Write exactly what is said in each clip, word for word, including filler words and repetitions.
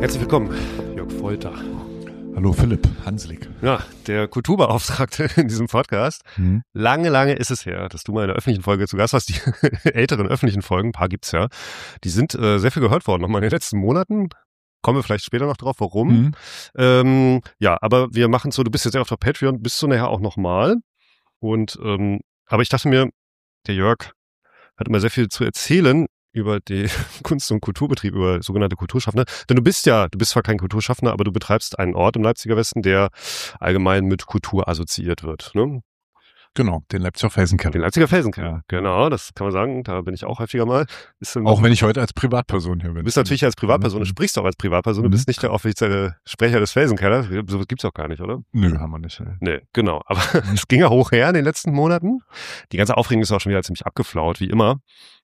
Herzlich willkommen, Jörg Folter. Hallo Philipp Hanslik. Ja, der Kulturbeauftragte in diesem Podcast. Mhm. Lange, lange ist es her, dass du mal in der öffentlichen Folge zu Gast warst. Die älteren öffentlichen Folgen, ein paar gibt's ja, die sind äh, sehr viel gehört worden, nochmal in den letzten Monaten. Kommen wir vielleicht später noch drauf, warum. Mhm. Ähm, ja, aber wir machen so, du bist jetzt ja auf der Patreon, bist du nachher auch nochmal. Und, ähm, aber ich dachte mir, der Jörg hat immer sehr viel zu erzählen über die Kunst- und Kulturbetrieb, über sogenannte Kulturschaffende. Denn du bist ja, du bist zwar kein Kulturschaffender, aber du betreibst einen Ort im Leipziger Westen, der allgemein mit Kultur assoziiert wird, ne? Genau, den Leipziger Felsenkeller. Den Leipziger Felsenkeller, ja. Genau, das kann man sagen, da bin ich auch häufiger mal. Auch wenn ich heute als Privatperson hier bin. Du bist natürlich als Privatperson, du sprichst auch als Privatperson, mhm. Du bist nicht der offizielle Sprecher des Felsenkellers, sowas gibt's auch gar nicht, oder? Nö, haben wir nicht. Ey. Nee, genau, aber es ging ja hoch her in den letzten Monaten. Die ganze Aufregung ist auch schon wieder ziemlich abgeflaut, wie immer.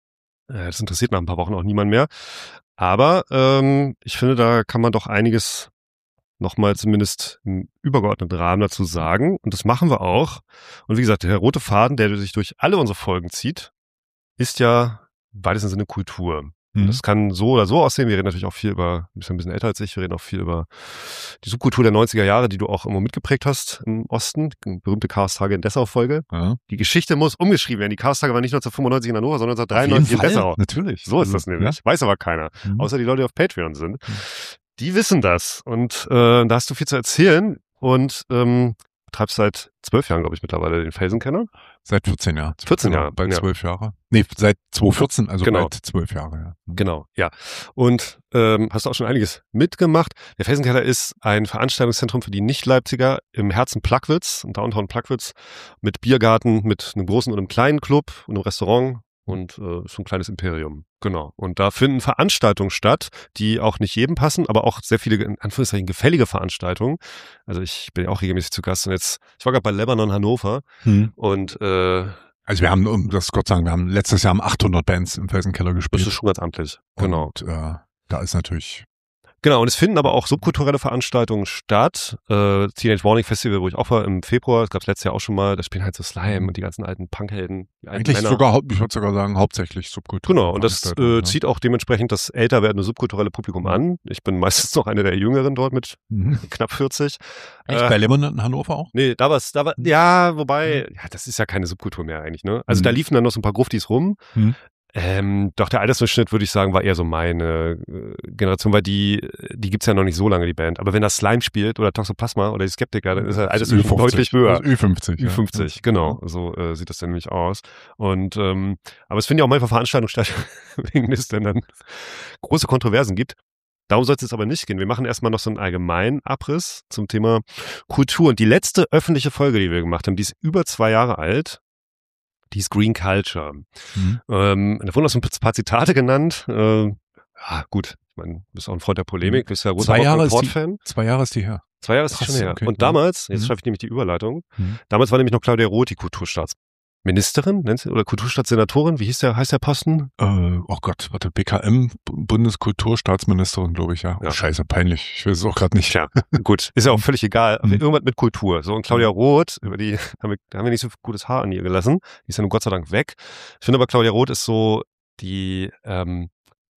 Das interessiert nach ein paar Wochen auch niemand mehr. Aber ähm, ich finde, da kann man doch einiges nochmal zumindest im übergeordneten Rahmen dazu sagen. Und das machen wir auch. Und wie gesagt, der rote Faden, der sich durch alle unsere Folgen zieht, ist ja im weitesten Sinne Kultur. Mhm. Das kann so oder so aussehen. Wir reden natürlich auch viel über, du bist ein bisschen älter als ich, wir reden auch viel über die Subkultur der neunziger Jahre, die du auch immer mitgeprägt hast im Osten. Die berühmte Chaos-Tage in Dessau-Folge. Ja. Die Geschichte muss umgeschrieben werden. Die Chaos-Tage waren nicht neunzehnhundertfünfundneunzig in Hannover, sondern neunzehnhundertdreiundneunzig in Dessau. Natürlich. So ist das nämlich. Ja. Weiß aber keiner. Mhm. Außer die Leute, die auf Patreon sind. Mhm. Die wissen das. Und äh, da hast du viel zu erzählen. Und ähm, betreibst seit zwölf Jahren, glaube ich, mittlerweile den Felsenkeller. Seit vierzehn Jahren. vierzehn Jahre. Bald zwölf ja. Jahre. Nee, seit zweitausendvierzehn, also genau. bald zwölf Jahre. Ja. Genau, ja. Und ähm, hast du auch schon einiges mitgemacht. Der Felsenkeller ist ein Veranstaltungszentrum für die Nicht-Leipziger im Herzen Plagwitz, im Downtown Plagwitz, mit Biergarten, mit einem großen und einem kleinen Club und einem Restaurant. Und äh, so ein kleines Imperium, genau. Und da finden Veranstaltungen statt, die auch nicht jedem passen, aber auch sehr viele, in Anführungszeichen, gefällige Veranstaltungen. Also ich bin ja auch regelmäßig zu Gast und jetzt, ich war gerade bei Lebanon Hannover hm. und äh, also wir haben, um das kurz zu sagen, wir haben letztes Jahr haben achthundert Bands im Felsenkeller gespielt. Das ist schon ganz amtlich, genau. Und äh, da ist natürlich... Genau, und es finden aber auch subkulturelle Veranstaltungen statt. Äh, Teenage Warning Festival, wo ich auch war im Februar, das gab es letztes Jahr auch schon mal, da spielen halt so Slime und die ganzen alten Punkhelden. Die alten Eigentlich Männer. sogar, ich würde sogar sagen, hauptsächlich Subkultur. Genau, und das äh, zieht ja. auch dementsprechend das älter werdende subkulturelle Publikum an. Ich bin meistens noch einer der Jüngeren dort mit mhm. knapp vierzig. Echt, äh, bei Lebanon in Hannover auch? Nee, da war's, da war, ja, wobei, ja, das ist ja keine Subkultur mehr eigentlich, ne? Also mhm. da liefen dann noch so ein paar Gruftis rum. Mhm. Ähm, doch der Altersdurchschnitt, würde ich sagen, war eher so meine äh, Generation, weil die, die gibt's ja noch nicht so lange, die Band. Aber wenn das Slime spielt oder Toxoplasma oder die Skeptiker, dann ist der Altersdurchschnitt deutlich höher. Ü fünfzig. Ü fünfzig, ja. Genau. So äh, sieht das dann nämlich aus. Und ähm, aber es finden ja auch manchmal Veranstaltungen statt, wegen des denn dann große Kontroversen gibt. Darum soll es jetzt aber nicht gehen. Wir machen erstmal noch so einen allgemeinen Abriss zum Thema Kultur. Und die letzte öffentliche Folge, die wir gemacht haben, die ist über zwei Jahre alt. Die ist Green Culture. Mhm. Ähm, da wurden auch so ein paar Zitate genannt. Äh, ja, gut, ich meine, du bist auch ein Freund der Polemik, bist ja großer Report-Fan. Zwei Jahre ist die her. Zwei Jahre ist die schon her. Okay. Und damals, jetzt mhm. schaffe ich nämlich die Überleitung, mhm. damals war nämlich noch Claudia Roth die Kulturstaatsministerin, nennt sie, oder Kulturstaatssenatorin, wie hieß der, heißt der Posten? Äh, oh Gott, warte, B K M, Bundeskulturstaatsministerin, glaube ich, ja. Oh, ja. Scheiße, peinlich, ich weiß es auch gerade nicht. Ja, gut, ist ja auch völlig egal, aber mhm. irgendwas mit Kultur. So, und Claudia Roth, über die haben wir, da haben wir nicht so gutes Haar an ihr gelassen, die ist ja nun Gott sei Dank weg. Ich finde aber, Claudia Roth ist so die, ähm,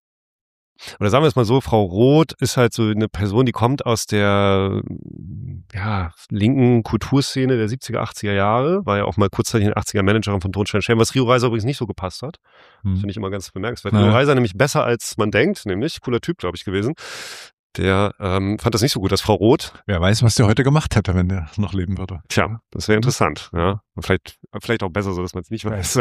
oder sagen wir es mal so, Frau Roth ist halt so eine Person, die kommt aus der ja, linken Kulturszene der siebziger, achtziger Jahre, war ja auch mal kurzzeitig in den achtziger Managerin von Tonstein Schelm, was Rio Reiser übrigens nicht so gepasst hat. Hm. Das finde ich immer ganz bemerkenswert. Ja. Rio Reiser nämlich besser als man denkt, nämlich cooler Typ, glaube ich, gewesen. Der ähm, fand das nicht so gut, dass Frau Roth. Wer weiß, was der heute gemacht hätte, wenn der noch leben würde. Tja, das wäre interessant. Ja, vielleicht, vielleicht auch besser so, dass man es nicht weiß.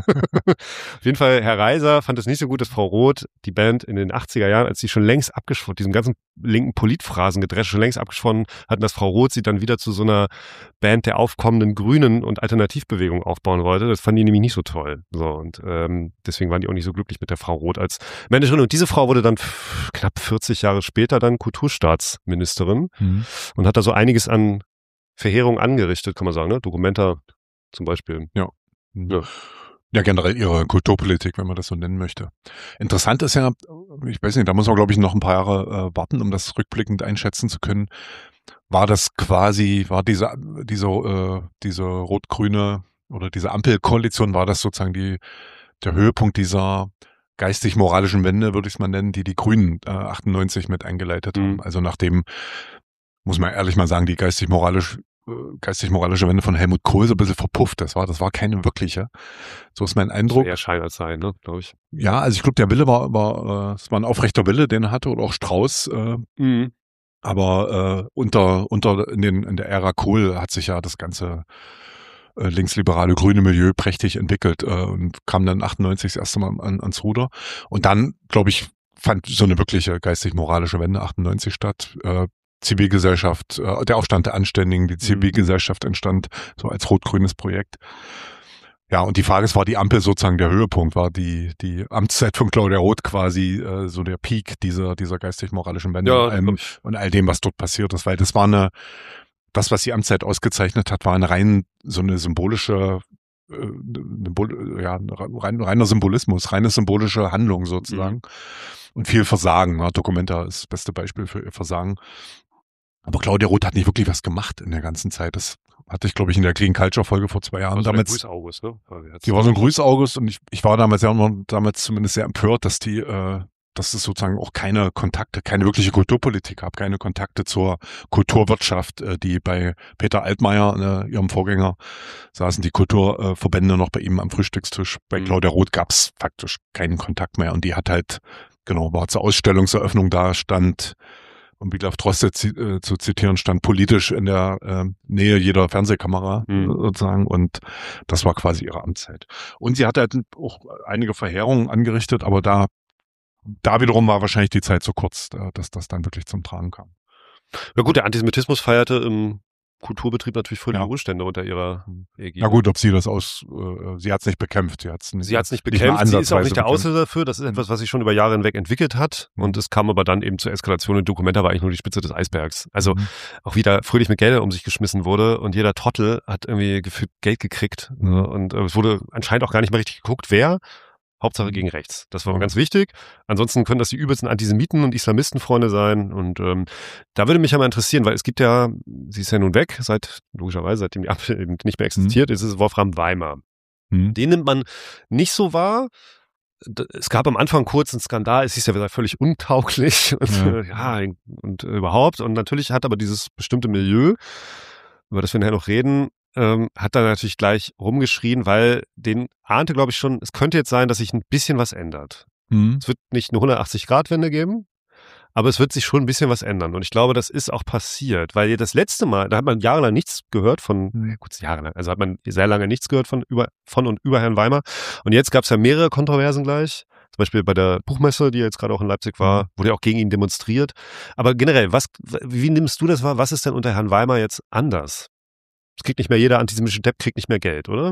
Auf jeden Fall, Herr Reiser fand es nicht so gut, dass Frau Roth die Band in den achtziger Jahren, als sie schon längst abgeschworen, diesem ganzen linken Politphrasen-Gedresche schon längst abgeschworen hatten, dass Frau Roth sie dann wieder zu so einer Band der aufkommenden Grünen und Alternativbewegung aufbauen wollte. Das fanden die nämlich nicht so toll. So, und ähm, deswegen waren die auch nicht so glücklich mit der Frau Roth als Managerin. Und diese Frau wurde dann f- knapp vierzig Jahre später dann Kulturstaatsministerin mhm. und hat da so einiges an Verheerung angerichtet, kann man sagen, ne? Dokumenta zum Beispiel. Ja. ja. Ja, generell ihre Kulturpolitik, wenn man das so nennen möchte. Interessant ist ja, ich weiß nicht, da muss man, glaube ich, noch ein paar Jahre äh, warten, um das rückblickend einschätzen zu können. War das quasi, war diese, diese, äh, diese rot-grüne oder diese Ampelkoalition, war das sozusagen die, der Höhepunkt dieser geistig-moralischen Wende, würde ich es mal nennen, die die Grünen äh, achtundneunzig mit eingeleitet haben. Mhm. Also nachdem, muss man ehrlich mal sagen, die geistig-moralisch, äh, geistig-moralische Wende von Helmut Kohl so ein bisschen verpufft. Das war, das war keine wirkliche. So ist mein Eindruck. Eher Schein als Sein, ne, glaube ich. Ja, also ich glaube, der Wille war, war, äh, es war ein aufrechter Wille, den er hatte, oder auch Strauß. Äh, Mhm. Aber äh, unter unter in, den, in der Ära Kohl hat sich ja das ganze äh, linksliberale grüne Milieu prächtig entwickelt äh, und kam dann achtundneunzig das erste Mal an, ans Ruder. Und dann, glaube ich, fand so eine wirkliche geistig-moralische Wende achtundneunzig statt. Äh, Zivilgesellschaft, äh, der Aufstand der Anständigen, die Zivilgesellschaft entstand so als rot-grünes Projekt. Ja, und die Frage ist, war die Ampel sozusagen der Höhepunkt, war die die Amtszeit von Claudia Roth quasi äh, so der Peak dieser dieser geistig-moralischen Wende Ja, und, allem, und all dem, was dort passiert ist, weil das war eine, das, was die Amtszeit ausgezeichnet hat, war eine rein so eine symbolische, äh, eine, ja, rein, reiner Symbolismus, reine symbolische Handlung sozusagen mhm. und viel Versagen. Ja, Documenta ist das beste Beispiel für ihr Versagen. Aber Claudia Roth hat nicht wirklich was gemacht in der ganzen Zeit. Das hatte ich, glaube ich, in der Clean Culture Folge vor zwei Jahren. Also damals, Grüß-August, ne? Die war so ein Grüß-August und ich, ich war damals ja noch, damals zumindest sehr empört, dass die, äh, dass es sozusagen auch keine Kontakte, keine wirkliche Kulturpolitik gab, keine Kontakte zur Kulturwirtschaft, äh, die bei Peter Altmaier, äh, ihrem Vorgänger, saßen die Kulturverbände äh, noch bei ihm am Frühstückstisch. Bei mhm. Claudia Roth gab es faktisch keinen Kontakt mehr und die hat halt, genau, war zur Ausstellungseröffnung da, stand, um Wiglaf Droste äh, zu zitieren, stand politisch in der äh, Nähe jeder Fernsehkamera mhm. sozusagen und das war quasi ihre Amtszeit. Und sie hatte halt auch einige Verheerungen angerichtet, aber da da wiederum war wahrscheinlich die Zeit so kurz, dass das dann wirklich zum Tragen kam. Ja gut, der Antisemitismus feierte im Kulturbetrieb natürlich fröhliche ja. Ruhestände unter ihrer Ägide. Ja gut, ob sie das aus, äh, sie hat es nicht bekämpft. Sie hat es nicht, sie hat's nicht bekämpft, nicht sie ist auch nicht der bekämpft. Auslöser dafür, das ist etwas, was sich schon über Jahre hinweg entwickelt hat und es kam aber dann eben zur Eskalation und Documenta war eigentlich nur die Spitze des Eisbergs. Also mhm. auch wieder fröhlich mit Geld um sich geschmissen wurde und jeder Trottel hat irgendwie gefühlt Geld gekriegt mhm. und äh, es wurde anscheinend auch gar nicht mehr richtig geguckt, wer. Hauptsache gegen rechts. Das war mal ganz wichtig. Ansonsten können das die übelsten Antisemiten und Islamistenfreunde sein. Und ähm, da würde mich ja mal interessieren, weil es gibt ja, sie ist ja nun weg, seit logischerweise, seitdem die Ampel eben nicht mehr existiert, mhm. ist es Wolfram Weimar. Mhm. Den nimmt man nicht so wahr. Es gab am Anfang kurz einen Skandal, es hieß ja völlig untauglich und ja, ja und äh, überhaupt. Und natürlich hat aber dieses bestimmte Milieu, über das wir nachher noch reden, Ähm, hat dann natürlich gleich rumgeschrien, weil den ahnte, glaube ich, schon, es könnte jetzt sein, dass sich ein bisschen was ändert. Mhm. Es wird nicht eine hundertachtzig-Grad-Wende geben, aber es wird sich schon ein bisschen was ändern. Und ich glaube, das ist auch passiert, weil das letzte Mal, da hat man jahrelang nichts gehört von, mhm. ja, kurz jahrelang, also hat man sehr lange nichts gehört von, über, von und über Herrn Weimar. Und jetzt gab es ja mehrere Kontroversen gleich. Zum Beispiel bei der Buchmesse, die jetzt gerade auch in Leipzig war, wurde ja auch gegen ihn demonstriert. Aber generell, was, wie nimmst du das wahr? Was ist denn unter Herrn Weimar jetzt anders? Es kriegt nicht mehr jeder antisemitische Depp, kriegt nicht mehr Geld, oder?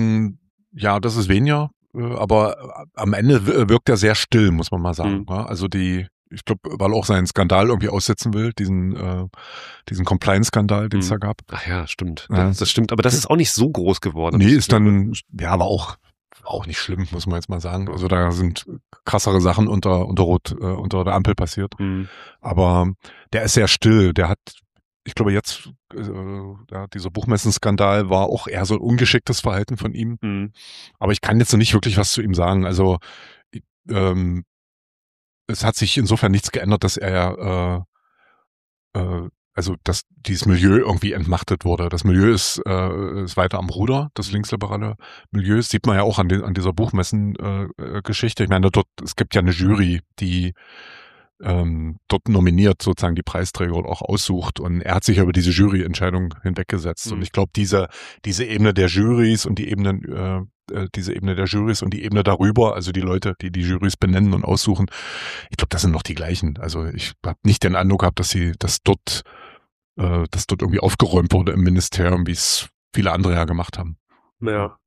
Ja, das ist weniger, aber am Ende wirkt er sehr still, muss man mal sagen. Mhm. Also die, ich glaube, weil er auch seinen Skandal irgendwie aussitzen will, diesen äh, diesen Compliance-Skandal, den es mhm. da gab. Ach ja, stimmt. Ja. Das, das stimmt, aber das ist auch nicht so groß geworden. Nee, ist dann, ja, aber auch auch nicht schlimm, muss man jetzt mal sagen. Also da sind krassere Sachen unter unter Rot, äh, unter der Ampel passiert. Mhm. Aber der ist sehr still, der hat, ich glaube jetzt, äh, ja, dieser Buchmessenskandal war auch eher so ein ungeschicktes Verhalten von ihm. Mhm. Aber ich kann jetzt noch nicht wirklich was zu ihm sagen. Also ähm, es hat sich insofern nichts geändert, dass er, äh, äh, also dass dieses Milieu irgendwie entmachtet wurde. Das Milieu ist, äh, ist weiter am Ruder, das linksliberale Milieu. Das sieht man ja auch an, den, an dieser Buchmessen-Geschichte. Äh, ich meine, dort, es gibt ja eine Jury, die Ähm, dort nominiert, sozusagen die Preisträger oder auch aussucht und er hat sich über diese Juryentscheidung hinweggesetzt mhm. und ich glaube, diese diese Ebene der Jurys und die Ebene äh, diese Ebene der Jurys und die Ebene darüber, also die Leute, die die Jurys benennen und aussuchen, ich glaube, das sind noch die gleichen. Also ich habe nicht den Eindruck gehabt, dass sie, dass dort äh, dass dort irgendwie aufgeräumt wurde im Ministerium, wie es viele andere ja gemacht haben. Ja.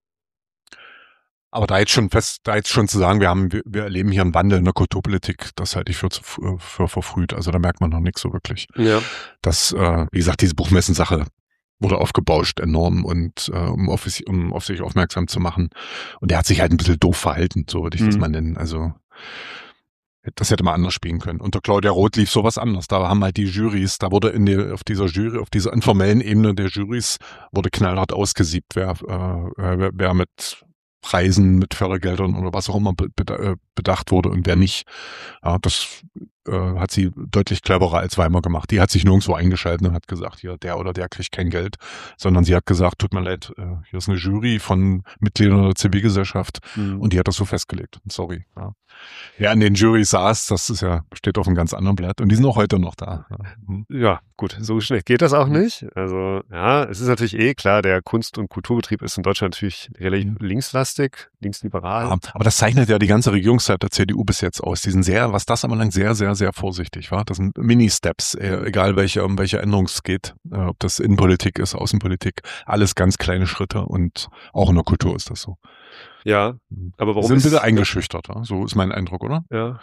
Aber da jetzt schon fest, da jetzt schon zu sagen, wir haben, wir, wir erleben hier einen Wandel in der Kulturpolitik, das halte ich für, für, für verfrüht. Also da merkt man noch nichts so wirklich. Ja. Das, äh, wie gesagt, diese Buchmessensache wurde aufgebauscht enorm und äh, um, auf, um auf sich aufmerksam zu machen. Und er hat sich halt ein bisschen doof verhalten, so würde ich mhm. das mal nennen. Also das hätte man anders spielen können. Unter Claudia Roth lief sowas anders. Da haben halt die Jurys, da wurde in die, auf dieser Jury, auf dieser informellen Ebene der Jurys wurde knallhart ausgesiebt, wer, äh, wer, wer mit Preisen, mit Fördergeldern oder was auch immer bedacht wurde und wer nicht. Ja, das äh, hat sie deutlich cleverer als Weimar gemacht. Die hat sich nirgendwo eingeschaltet und hat gesagt, hier, der oder der kriegt kein Geld, sondern sie hat gesagt, tut mir leid, äh, hier ist eine Jury von Mitgliedern der Zivilgesellschaft mhm. und die hat das so festgelegt. Sorry. Ja. Wer an den Jury saß, das ist ja, steht auf einem ganz anderen Blatt und die sind auch heute noch da. Ja, mhm. ja gut, so schnell geht das auch nicht. Also ja, es ist natürlich eh klar, der Kunst- und Kulturbetrieb ist in Deutschland natürlich relativ mhm. linkslastig, linksliberal. Ja, aber das zeichnet ja die ganze Regierungszeit der C D U bis jetzt aus. Die sind sehr, was das anbelangt, sehr, sehr, sehr vorsichtig. Wa? Das sind Mini-Steps, egal welche, um welche Änderung es geht. Ob das Innenpolitik ist, Außenpolitik, alles ganz kleine Schritte und auch in der Kultur ist das so. Ja, aber warum sind ist... Sind bitte eingeschüchtert, so ist mein Eindruck, oder? Ja,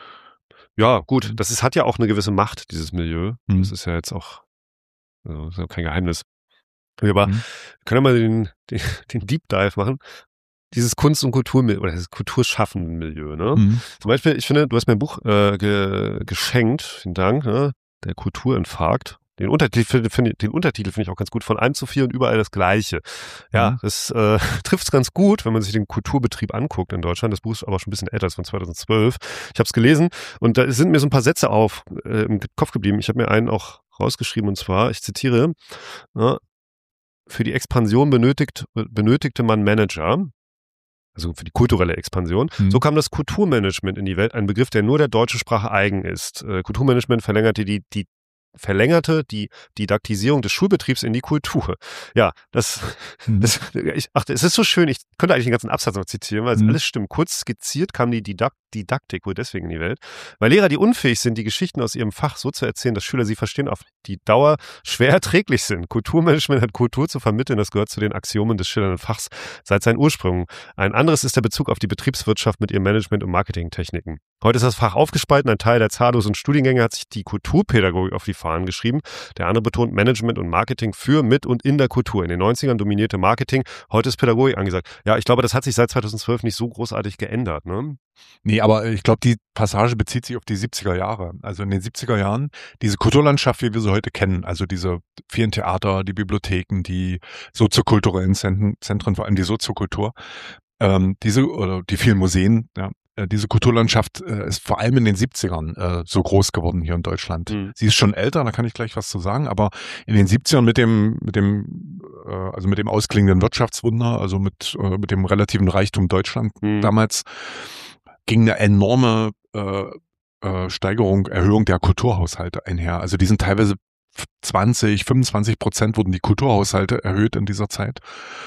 ja gut, das ist, hat ja auch eine gewisse Macht, dieses Milieu. Mhm. Das ist ja jetzt auch, also, ist ja kein Geheimnis. Aber mhm. können wir mal den, den, den Deep Dive machen? Dieses Kunst- und Kulturmilieu, oder das kulturschaffende Milieu, ne? Mhm. Zum Beispiel, ich finde, du hast mir ein Buch äh, ge, geschenkt, vielen Dank, ne? Der Kulturinfarkt. Den Untertitel finde den Untertitel finde ich auch ganz gut, von eins zu vier und überall das Gleiche. Ja, mhm. das äh, trifft es ganz gut, wenn man sich den Kulturbetrieb anguckt in Deutschland. Das Buch ist aber schon ein bisschen älter, ist von zweitausendzwölf. Ich habe es gelesen und da sind mir so ein paar Sätze auf äh, im Kopf geblieben. Ich habe mir einen auch rausgeschrieben und zwar, ich zitiere, ja, für die Expansion benötigt, benötigte man Manager, also für die kulturelle Expansion. Mhm. So kam das Kulturmanagement in die Welt, ein Begriff, der nur der deutschen Sprache eigen ist. Äh, Kulturmanagement verlängerte die, die verlängerte die Didaktisierung des Schulbetriebs in die Kultur. Ja, das, mhm. das ich, ach, es ist so schön, ich könnte eigentlich den ganzen Absatz noch zitieren, weil es mhm. alles stimmt. Kurz skizziert kam die Didakt Didaktik wohl deswegen in die Welt, weil Lehrer, die unfähig sind, die Geschichten aus ihrem Fach so zu erzählen, dass Schüler sie verstehen, auf die Dauer schwer erträglich sind. Kulturmanagement hat Kultur zu vermitteln, das gehört zu den Axiomen des schillernden Fachs seit seinen Ursprüngen. Ein anderes ist der Bezug auf die Betriebswirtschaft mit ihren Management- und Marketingtechniken. Heute ist das Fach aufgespalten, ein Teil der zahllosen Studiengänge hat sich die Kulturpädagogik auf die Fahnen geschrieben, der andere betont Management und Marketing für, mit und in der Kultur. In den neunzigern dominierte Marketing, heute ist Pädagogik angesagt. Ja, ich glaube, das hat sich seit zweitausendzwölf nicht so großartig geändert, ne? Nee, aber ich glaube, die Passage bezieht sich auf die siebziger Jahre. Also in den siebziger Jahren, diese Kulturlandschaft, wie wir sie heute kennen, also diese vielen Theater, die Bibliotheken, die soziokulturellen Zentren, vor allem die Soziokultur, ähm, diese, oder die vielen Museen, ja, diese Kulturlandschaft äh, ist vor allem in den siebzigern äh, so groß geworden hier in Deutschland. Mhm. Sie ist schon älter, da kann ich gleich was zu sagen, aber in den siebzigern mit dem, mit dem, äh, also mit dem ausklingenden Wirtschaftswunder, also mit, äh, mit dem relativen Reichtum Deutschland mhm. damals, ging eine enorme äh, äh, Steigerung, Erhöhung der Kulturhaushalte einher. Also die sind teilweise zwanzig, fünfundzwanzig Prozent wurden die Kulturhaushalte erhöht in dieser Zeit.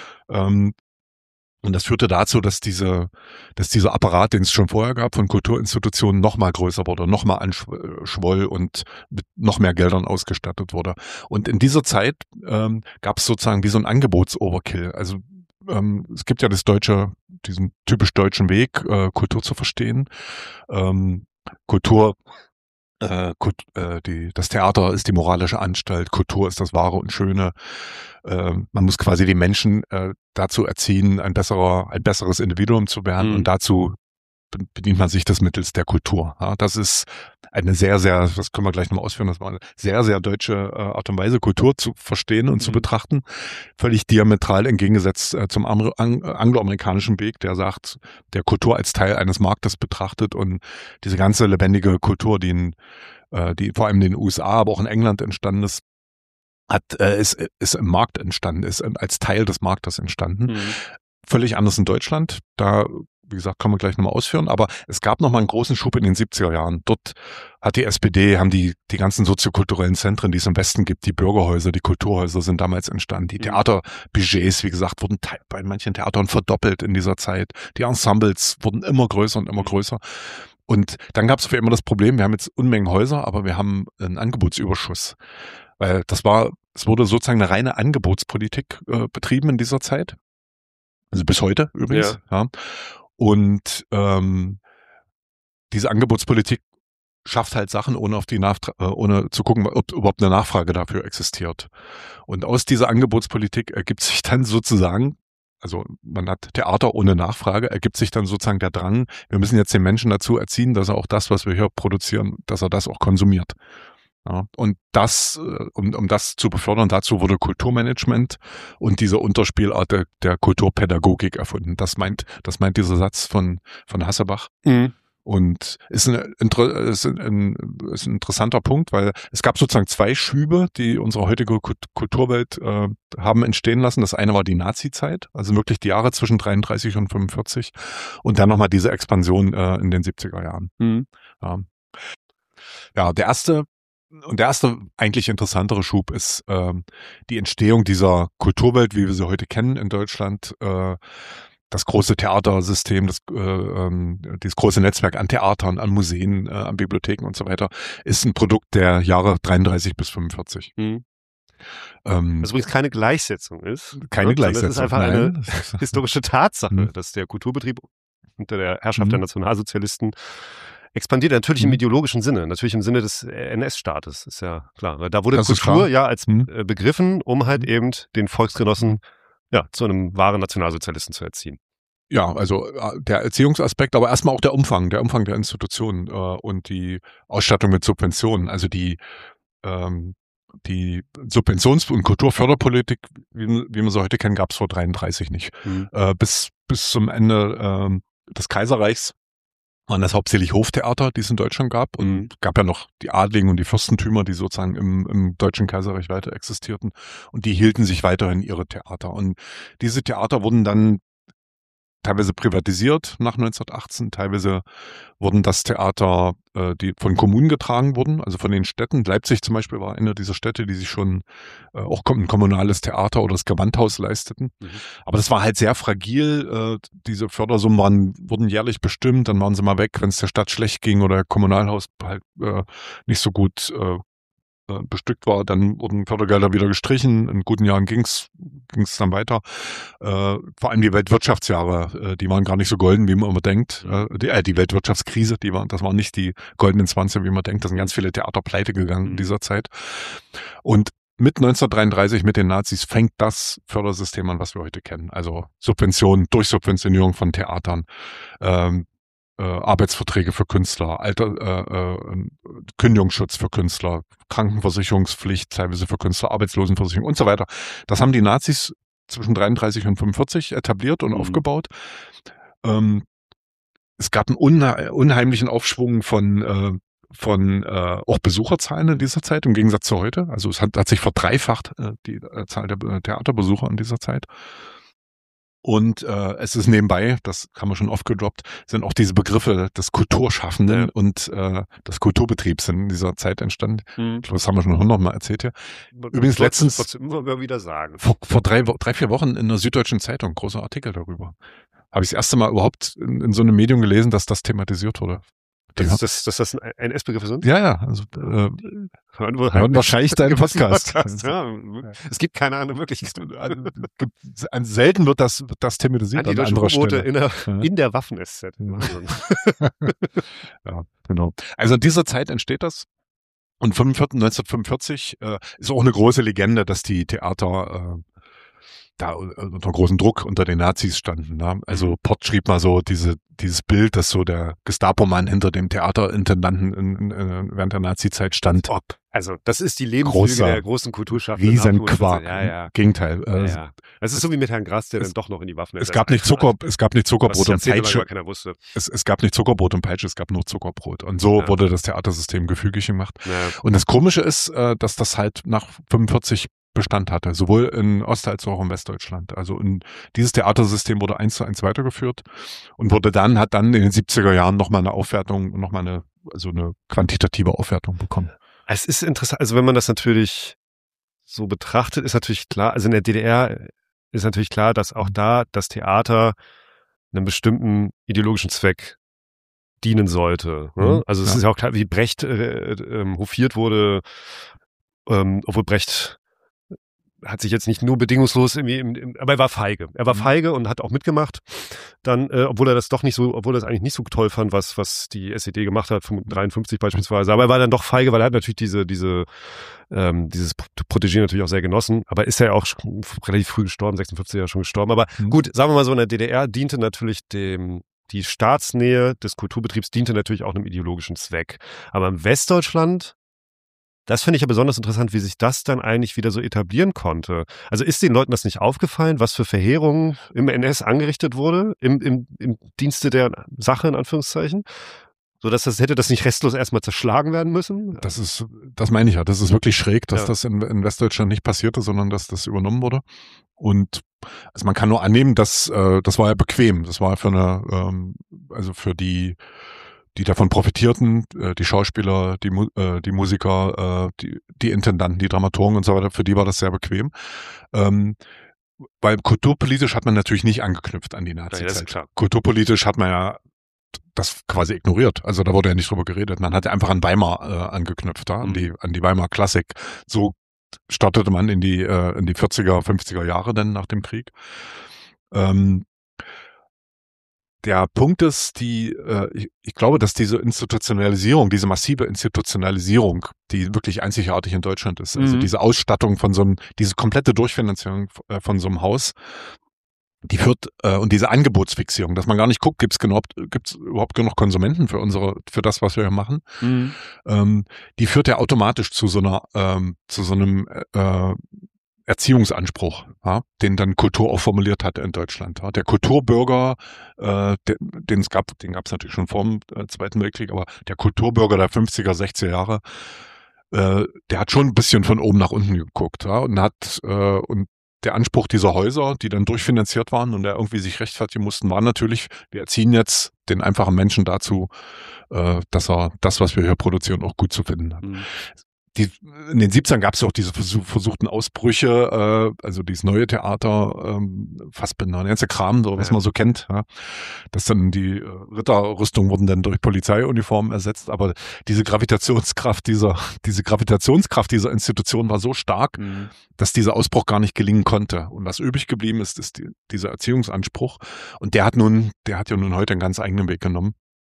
Ähm, Und das führte dazu, dass diese, dass dieser Apparat, den es schon vorher gab, von Kulturinstitutionen noch mal größer wurde, noch mal anschwoll und mit noch mehr Geldern ausgestattet wurde. Und in dieser Zeit ähm, gab es sozusagen wie so ein Angebotsoverkill. Also ähm, es gibt ja das deutsche, diesen typisch deutschen Weg, äh, Kultur zu verstehen. Ähm, Kultur Äh, äh, die, das Theater ist die moralische Anstalt, Kultur ist das Wahre und Schöne. Äh, man muss quasi die Menschen äh, dazu erziehen, ein besserer, ein besseres Individuum zu werden, mhm. und dazu bedient man sich des Mittels der Kultur. Ja, das ist eine sehr, sehr, das können wir gleich nochmal ausführen, das war eine sehr, sehr deutsche äh, Art und Weise, Kultur zu verstehen und mhm. zu betrachten. Völlig diametral entgegengesetzt äh, zum Am- Ang- angloamerikanischen Weg, der sagt, der Kultur als Teil eines Marktes betrachtet und diese ganze lebendige Kultur, die, in, äh, die vor allem in den U S A, aber auch in England entstanden ist, hat, äh, ist, ist im Markt entstanden, ist als Teil des Marktes entstanden. Mhm. Völlig anders in Deutschland, da wie gesagt, kann man gleich nochmal ausführen, aber es gab nochmal einen großen Schub in den siebziger Jahren. Dort hat die S P D, haben die die ganzen soziokulturellen Zentren, die es im Westen gibt, die Bürgerhäuser, die Kulturhäuser sind damals entstanden. Die Theaterbudgets, wie gesagt, wurden bei manchen Theatern verdoppelt in dieser Zeit. Die Ensembles wurden immer größer und immer größer. Und dann gab es für immer das Problem, wir haben jetzt Unmengen Häuser, aber wir haben einen Angebotsüberschuss. Weil das war, es wurde sozusagen eine reine Angebotspolitik äh, betrieben in dieser Zeit. Also bis heute übrigens. Ja. ja. Und ähm, diese Angebotspolitik schafft halt Sachen, ohne auf die Nachfrage, äh, ohne zu gucken, ob überhaupt eine Nachfrage dafür existiert. Und aus dieser Angebotspolitik ergibt sich dann sozusagen, also man hat Theater ohne Nachfrage, ergibt sich dann sozusagen der Drang, wir müssen jetzt den Menschen dazu erziehen, dass er auch das, was wir hier produzieren, dass er das auch konsumiert. Ja, und das, um, um das zu befördern, dazu wurde Kulturmanagement und diese Unterspielart der, der Kulturpädagogik erfunden. Das meint, das meint dieser Satz von, von Hassebach. Mhm. Und ist ein, ist, ein, ist ein interessanter Punkt, weil es gab sozusagen zwei Schübe, die unsere heutige Kulturwelt äh, haben entstehen lassen. Das eine war die Nazi-Zeit, also wirklich die Jahre zwischen dreiunddreißig und fünfundvierzig und dann nochmal diese Expansion äh, in den siebziger Jahren. Mhm. Ja. ja, der erste Und der erste eigentlich interessantere Schub ist ähm, die Entstehung dieser Kulturwelt, wie wir sie heute kennen in Deutschland. Äh, das große Theatersystem, das, äh, ähm, dieses große Netzwerk an Theatern, an Museen, äh, an Bibliotheken und so weiter, ist ein Produkt der Jahre dreiunddreißig bis fünfundvierzig. Mhm. Ähm, Was übrigens keine Gleichsetzung ist. keine ne? Gleichsetzung. Das ist einfach Nein. eine historische Tatsache, Mhm. dass der Kulturbetrieb unter der Herrschaft Mhm. der Nationalsozialisten expandiert, natürlich im Mhm. ideologischen Sinne, natürlich im Sinne des N S-Staates, ist ja klar. Weil da wurde Das ist Kultur klar. ja als Mhm. äh, begriffen, um halt Mhm. eben den Volksgenossen ja, zu einem wahren Nationalsozialisten zu erziehen. Ja, also äh, der Erziehungsaspekt, aber erstmal auch der Umfang, der Umfang der Institutionen äh, und die Ausstattung mit Subventionen, also die ähm, die Subventions- und Kulturförderpolitik, wie, wie wir sie heute kennen, gab es vor dreiunddreißig nicht. Mhm. Äh, bis bis zum Ende ähm, des Kaiserreichs waren das hauptsächlich Hoftheater, die es in Deutschland gab. Und Mhm. gab ja noch die Adligen und die Fürstentümer, die sozusagen im, im Deutschen Kaiserreich weiter existierten. Und die hielten sich weiterhin ihre Theater. Und diese Theater wurden dann teilweise privatisiert nach neunzehnhundertachtzehn, teilweise wurden das Theater, äh, die von Kommunen getragen wurden, also von den Städten. Leipzig zum Beispiel war eine dieser Städte, die sich schon äh, auch ein kommunales Theater oder das Gewandhaus leisteten. Mhm. Aber das war halt sehr fragil. Äh, diese Fördersummen waren, wurden jährlich bestimmt, dann waren sie mal weg, wenn es der Stadt schlecht ging oder der Kommunalhaus halt äh, nicht so gut äh, bestückt war, dann wurden Fördergelder wieder gestrichen. In guten Jahren ging's ging's dann weiter. Äh, vor allem die Weltwirtschaftsjahre, äh, die waren gar nicht so golden, wie man immer denkt. Äh, die, äh, die Weltwirtschaftskrise, die waren, das waren nicht die goldenen Zwanziger, wie man denkt. Da sind ganz viele Theater pleite gegangen Mhm. in dieser Zeit. Und mit neunzehnhundertdreiunddreißig, mit den Nazis, fängt das Fördersystem an, was wir heute kennen. Also Subventionen, Durchsubventionierung von Theatern, ähm, Äh, Arbeitsverträge für Künstler, Alter, äh, äh, Kündigungsschutz für Künstler, Krankenversicherungspflicht teilweise für Künstler, Arbeitslosenversicherung und so weiter. Das haben die Nazis zwischen dreiunddreißig und fünfundvierzig etabliert und Mhm. aufgebaut. Ähm, es gab einen unhe unheimlichen Aufschwung von äh, von äh, auch Besucherzahlen in dieser Zeit im Gegensatz zu heute. Also es hat, hat sich verdreifacht äh, die äh, Zahl der äh, Theaterbesucher in dieser Zeit. Und äh, es ist nebenbei, das haben wir schon oft gedroppt, sind auch diese Begriffe des Kulturschaffenden Ja. und äh, des Kulturbetriebs sind in dieser Zeit entstanden. Mhm. Ich glaube, das haben wir schon hundertmal erzählt hier. Übrigens Sollst du letztens- trotzdem immer wieder sagen. Vor, vor drei, Wo- drei, vier Wochen in der Süddeutschen Zeitung, großer Artikel darüber. Habe ich das erste Mal überhaupt in, in so einem Medium gelesen, dass das thematisiert wurde. Dass, Ja. das, dass das ein N S-Begriffe sind? Ja, ja, also äh, Hören wir hören wahrscheinlich deinen Podcast. Ja. Es gibt keine andere Möglichkeit. Gibt- an- selten wird das, wird das thematisiert an Antideutsche anderer U-Boote Stelle. in der, Ja. in der Waffen-S Z. Ja. Wahnsinn. Ja, genau. Also in dieser Zeit entsteht das. Und neunzehnhundertfünfundvierzig äh, ist auch eine große Legende, dass die Theater äh, da unter großem Druck unter den Nazis standen. Ne? Also Mhm. Pott schrieb mal so diese, dieses Bild, dass so der Gestapo-Mann hinter dem Theaterintendanten in, in, während der Nazi-Zeit stand. Ob. Also, das ist die Lebenslüge Großer, der großen Kulturschaffenden. Riesenquark. Ja, ja. Gegenteil. Ja, Äh, ja. Das ist so wie mit Herrn Grass, der es- dann doch noch in die Waffen Es gab nicht Zucker, es gab nicht was Zuckerbrot und jahrzehntelang Peitsche. gar keiner wusste. Es, es gab nicht Zuckerbrot und Peitsche, es gab nur Zuckerbrot. Und so Ja. wurde das Theatersystem gefügig gemacht. Ja. Und das Komische ist, äh, dass das halt nach fünfundvierzig Bestand hatte, sowohl in Ost- als auch in Westdeutschland. Also in, dieses Theatersystem wurde eins zu eins weitergeführt und wurde dann, hat dann in den siebziger Jahren nochmal eine Aufwertung, nochmal eine, also eine quantitative Aufwertung bekommen. Es ist interessant, also wenn man das natürlich so betrachtet, ist natürlich klar, also in der D D R ist natürlich klar, dass auch da das Theater einem bestimmten ideologischen Zweck dienen sollte. Ne? Mhm, Also es ja. ist ja auch klar, wie Brecht äh, ähm, hofiert wurde, ähm, obwohl Brecht hat sich jetzt nicht nur bedingungslos irgendwie, im, im, aber er war feige. Er war Mhm. feige und hat auch mitgemacht. Dann, äh, obwohl er das doch nicht so, obwohl er das eigentlich nicht so toll fand, was was die S E D gemacht hat, dreiundfünfzig beispielsweise. Aber er war dann doch feige, weil er hat natürlich diese diese ähm, dieses Protegieren natürlich auch sehr genossen. Aber ist er ja auch schon relativ früh gestorben, sechsundfünfzig ja schon gestorben. Aber Mhm. gut, sagen wir mal so, in der D D R diente natürlich dem die Staatsnähe des Kulturbetriebs diente natürlich auch einem ideologischen Zweck. Aber im Westdeutschland das finde ich ja besonders interessant, wie sich das dann eigentlich wieder so etablieren konnte. Also ist den Leuten das nicht aufgefallen, was für Verheerungen im N S angerichtet wurde, im, im, im Dienste der Sache in Anführungszeichen? So dass das hätte das nicht restlos erstmal zerschlagen werden müssen? Das ist, das meine ich ja, das ist wirklich schräg, dass Ja. das in, in Westdeutschland nicht passierte, sondern dass das übernommen wurde. Und also man kann nur annehmen, dass äh, das war ja bequem. Das war für eine, ähm, also für die, die davon profitierten, äh, die Schauspieler, die, Mu- äh, die Musiker, äh, die, die Intendanten, die Dramaturgen und so weiter, für die war das sehr bequem. Ähm, weil kulturpolitisch hat man natürlich nicht angeknüpft an die Ja, das ist Nazi-Zeit. klar. Kulturpolitisch hat man ja das quasi ignoriert. Also da wurde ja nicht drüber geredet. Man hat ja einfach an Weimar äh, angeknüpft, ja, an Mhm. die an die Weimar Klassik. So startete man in die äh, in die vierziger, fünfziger Jahre dann nach dem Krieg. Ähm, der Punkt ist, die äh, ich, ich glaube, dass diese Institutionalisierung, diese massive Institutionalisierung, die wirklich einzigartig in Deutschland ist, also Mhm. diese Ausstattung von so einem, diese komplette Durchfinanzierung äh, von so einem Haus, die führt äh, und diese Angebotsfixierung, dass man gar nicht guckt, gibt's genau, gibt's überhaupt genug Konsumenten für unsere, für das, was wir hier machen, Mhm. ähm, die führt ja automatisch zu so einer, ähm, zu so einem äh, Erziehungsanspruch, ja, den dann Kultur auch formuliert hat in Deutschland. Ja. Der Kulturbürger, äh, den, den es gab, den gab es natürlich schon vor dem äh, Zweiten Weltkrieg, aber der Kulturbürger der fünfziger, sechziger Jahre, äh, der hat schon ein bisschen von oben nach unten geguckt, ja, und hat äh, und der Anspruch dieser Häuser, die dann durchfinanziert waren und der irgendwie sich rechtfertigen mussten, war natürlich, wir erziehen jetzt den einfachen Menschen dazu, äh, dass er das, was wir hier produzieren, auch gut zu finden hat. Mhm. Die, in den siebzigern gab es ja auch diese versuch, versuchten Ausbrüche, äh, also dieses neue Theater, ähm, Fassbinder, der ganze Kram, so, was Ja. man so kennt. Ja. Das dann die äh, Ritterrüstungen wurden dann durch Polizeiuniformen ersetzt, aber diese Gravitationskraft dieser, diese Gravitationskraft dieser Institution war so stark, Mhm. dass dieser Ausbruch gar nicht gelingen konnte. Und was übrig geblieben ist, ist die, dieser Erziehungsanspruch. Und der hat nun, der hat ja nun heute einen ganz eigenen Weg genommen.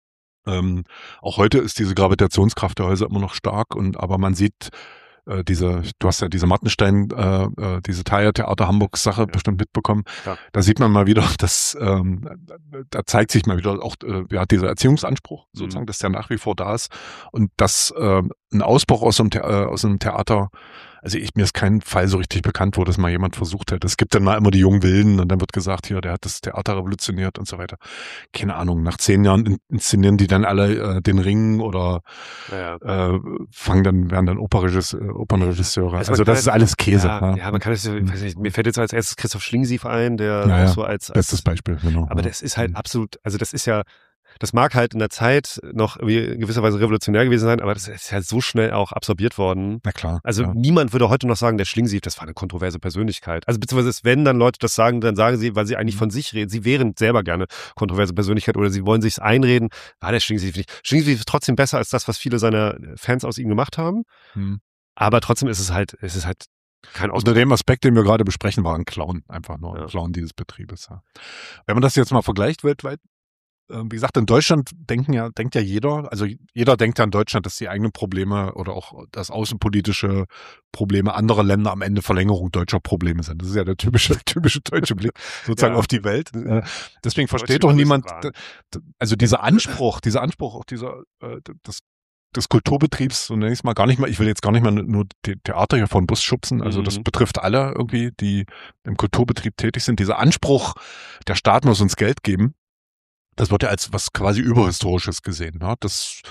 Ähm, auch heute ist diese Gravitationskraft der Häuser immer noch stark, und aber man sieht äh, diese, du hast ja diese Martenstein, äh, äh, diese Thaya-Theater Hamburg-Sache Ja. bestimmt mitbekommen. Ja. Da sieht man mal wieder, dass ähm, da zeigt sich mal wieder auch äh, ja, dieser Erziehungsanspruch sozusagen, Mhm. dass der nach wie vor da ist, und dass äh, ein Ausbruch aus einem, The äh, aus einem Theater, also ich, mir ist kein Fall so richtig bekannt, wo das mal jemand versucht hätte. Es gibt dann mal immer die jungen Wilden und dann wird gesagt, hier, der hat das Theater revolutioniert und so weiter. Keine Ahnung, nach zehn Jahren in- inszenieren die dann alle äh, den Ring oder Ja, ja. äh, fangen dann, werden dann Opernregisse, äh, Opernregisseure. Also Also, man kann das ist halt- alles Käse. Ja, Ja, ja, man kann es, ja- ich weiß nicht, mir fällt jetzt als erstes Christoph Schlingensief ein, der Ja, auch ja. so als, als Bestes Beispiel, genau. aber ja. das ist halt Mhm. absolut, also das ist ja, das mag halt in der Zeit noch irgendwie in gewisser Weise revolutionär gewesen sein, aber das ist halt so schnell auch absorbiert worden. Na klar. Also ja. niemand würde heute noch sagen, der Schlingensief, das war eine kontroverse Persönlichkeit. Also beziehungsweise wenn dann Leute das sagen, dann sagen sie, weil sie eigentlich Mhm. von sich reden, sie wären selber gerne kontroverse Persönlichkeit oder sie wollen sich's einreden, war der Schlingensief nicht. Schlingensief ist trotzdem besser als das, was viele seiner Fans aus ihm gemacht haben, Mhm. aber trotzdem ist es halt, es ist halt kein Ausdruck. Unter dem Aspekt, den wir gerade besprechen, war ein Clown, einfach nur ein Ja. Clown dieses Betriebes. Ja. Wenn man das jetzt mal vergleicht weltweit, äh, wie gesagt, in Deutschland denken ja, denkt ja jeder, also jeder denkt ja in Deutschland, dass die eigenen Probleme oder auch das außenpolitische Probleme anderer Länder am Ende Verlängerung deutscher Probleme sind. Das ist ja der typische, typische deutsche Blick sozusagen Ja. auf die Welt. Äh, Deswegen versteht Deutsche doch niemand, Größenwahn. d- d- also dieser Anspruch, dieser Anspruch auch dieser, äh, das des Kulturbetriebs, so nenne ich es mal, gar nicht mal, ich will jetzt gar nicht mal nur die Theater hier von Bus schubsen, also das Mhm. betrifft alle irgendwie, die im Kulturbetrieb tätig sind. Dieser Anspruch, der Staat muss uns Geld geben, das wird ja als was quasi Überhistorisches gesehen. Ja? Das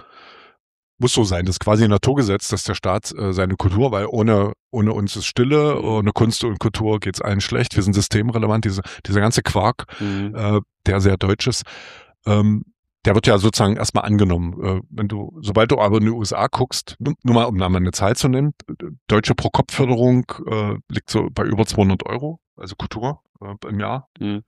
muss so sein, das ist quasi ein Naturgesetz, dass der Staat äh, seine Kultur, weil ohne, ohne uns ist Stille, Mhm. ohne Kunst und Kultur geht's allen schlecht, wir sind systemrelevant, diese, dieser ganze Quark, Mhm. äh, der sehr deutsch ist, ähm, der wird ja sozusagen erstmal angenommen. Äh, wenn du, sobald du aber in die U S A guckst, nur, nur mal um da mal eine Zahl zu nennen, deutsche Pro-Kopf-Förderung äh, liegt so bei über zweihundert Euro, also Kultur äh, im Jahr. Mhm.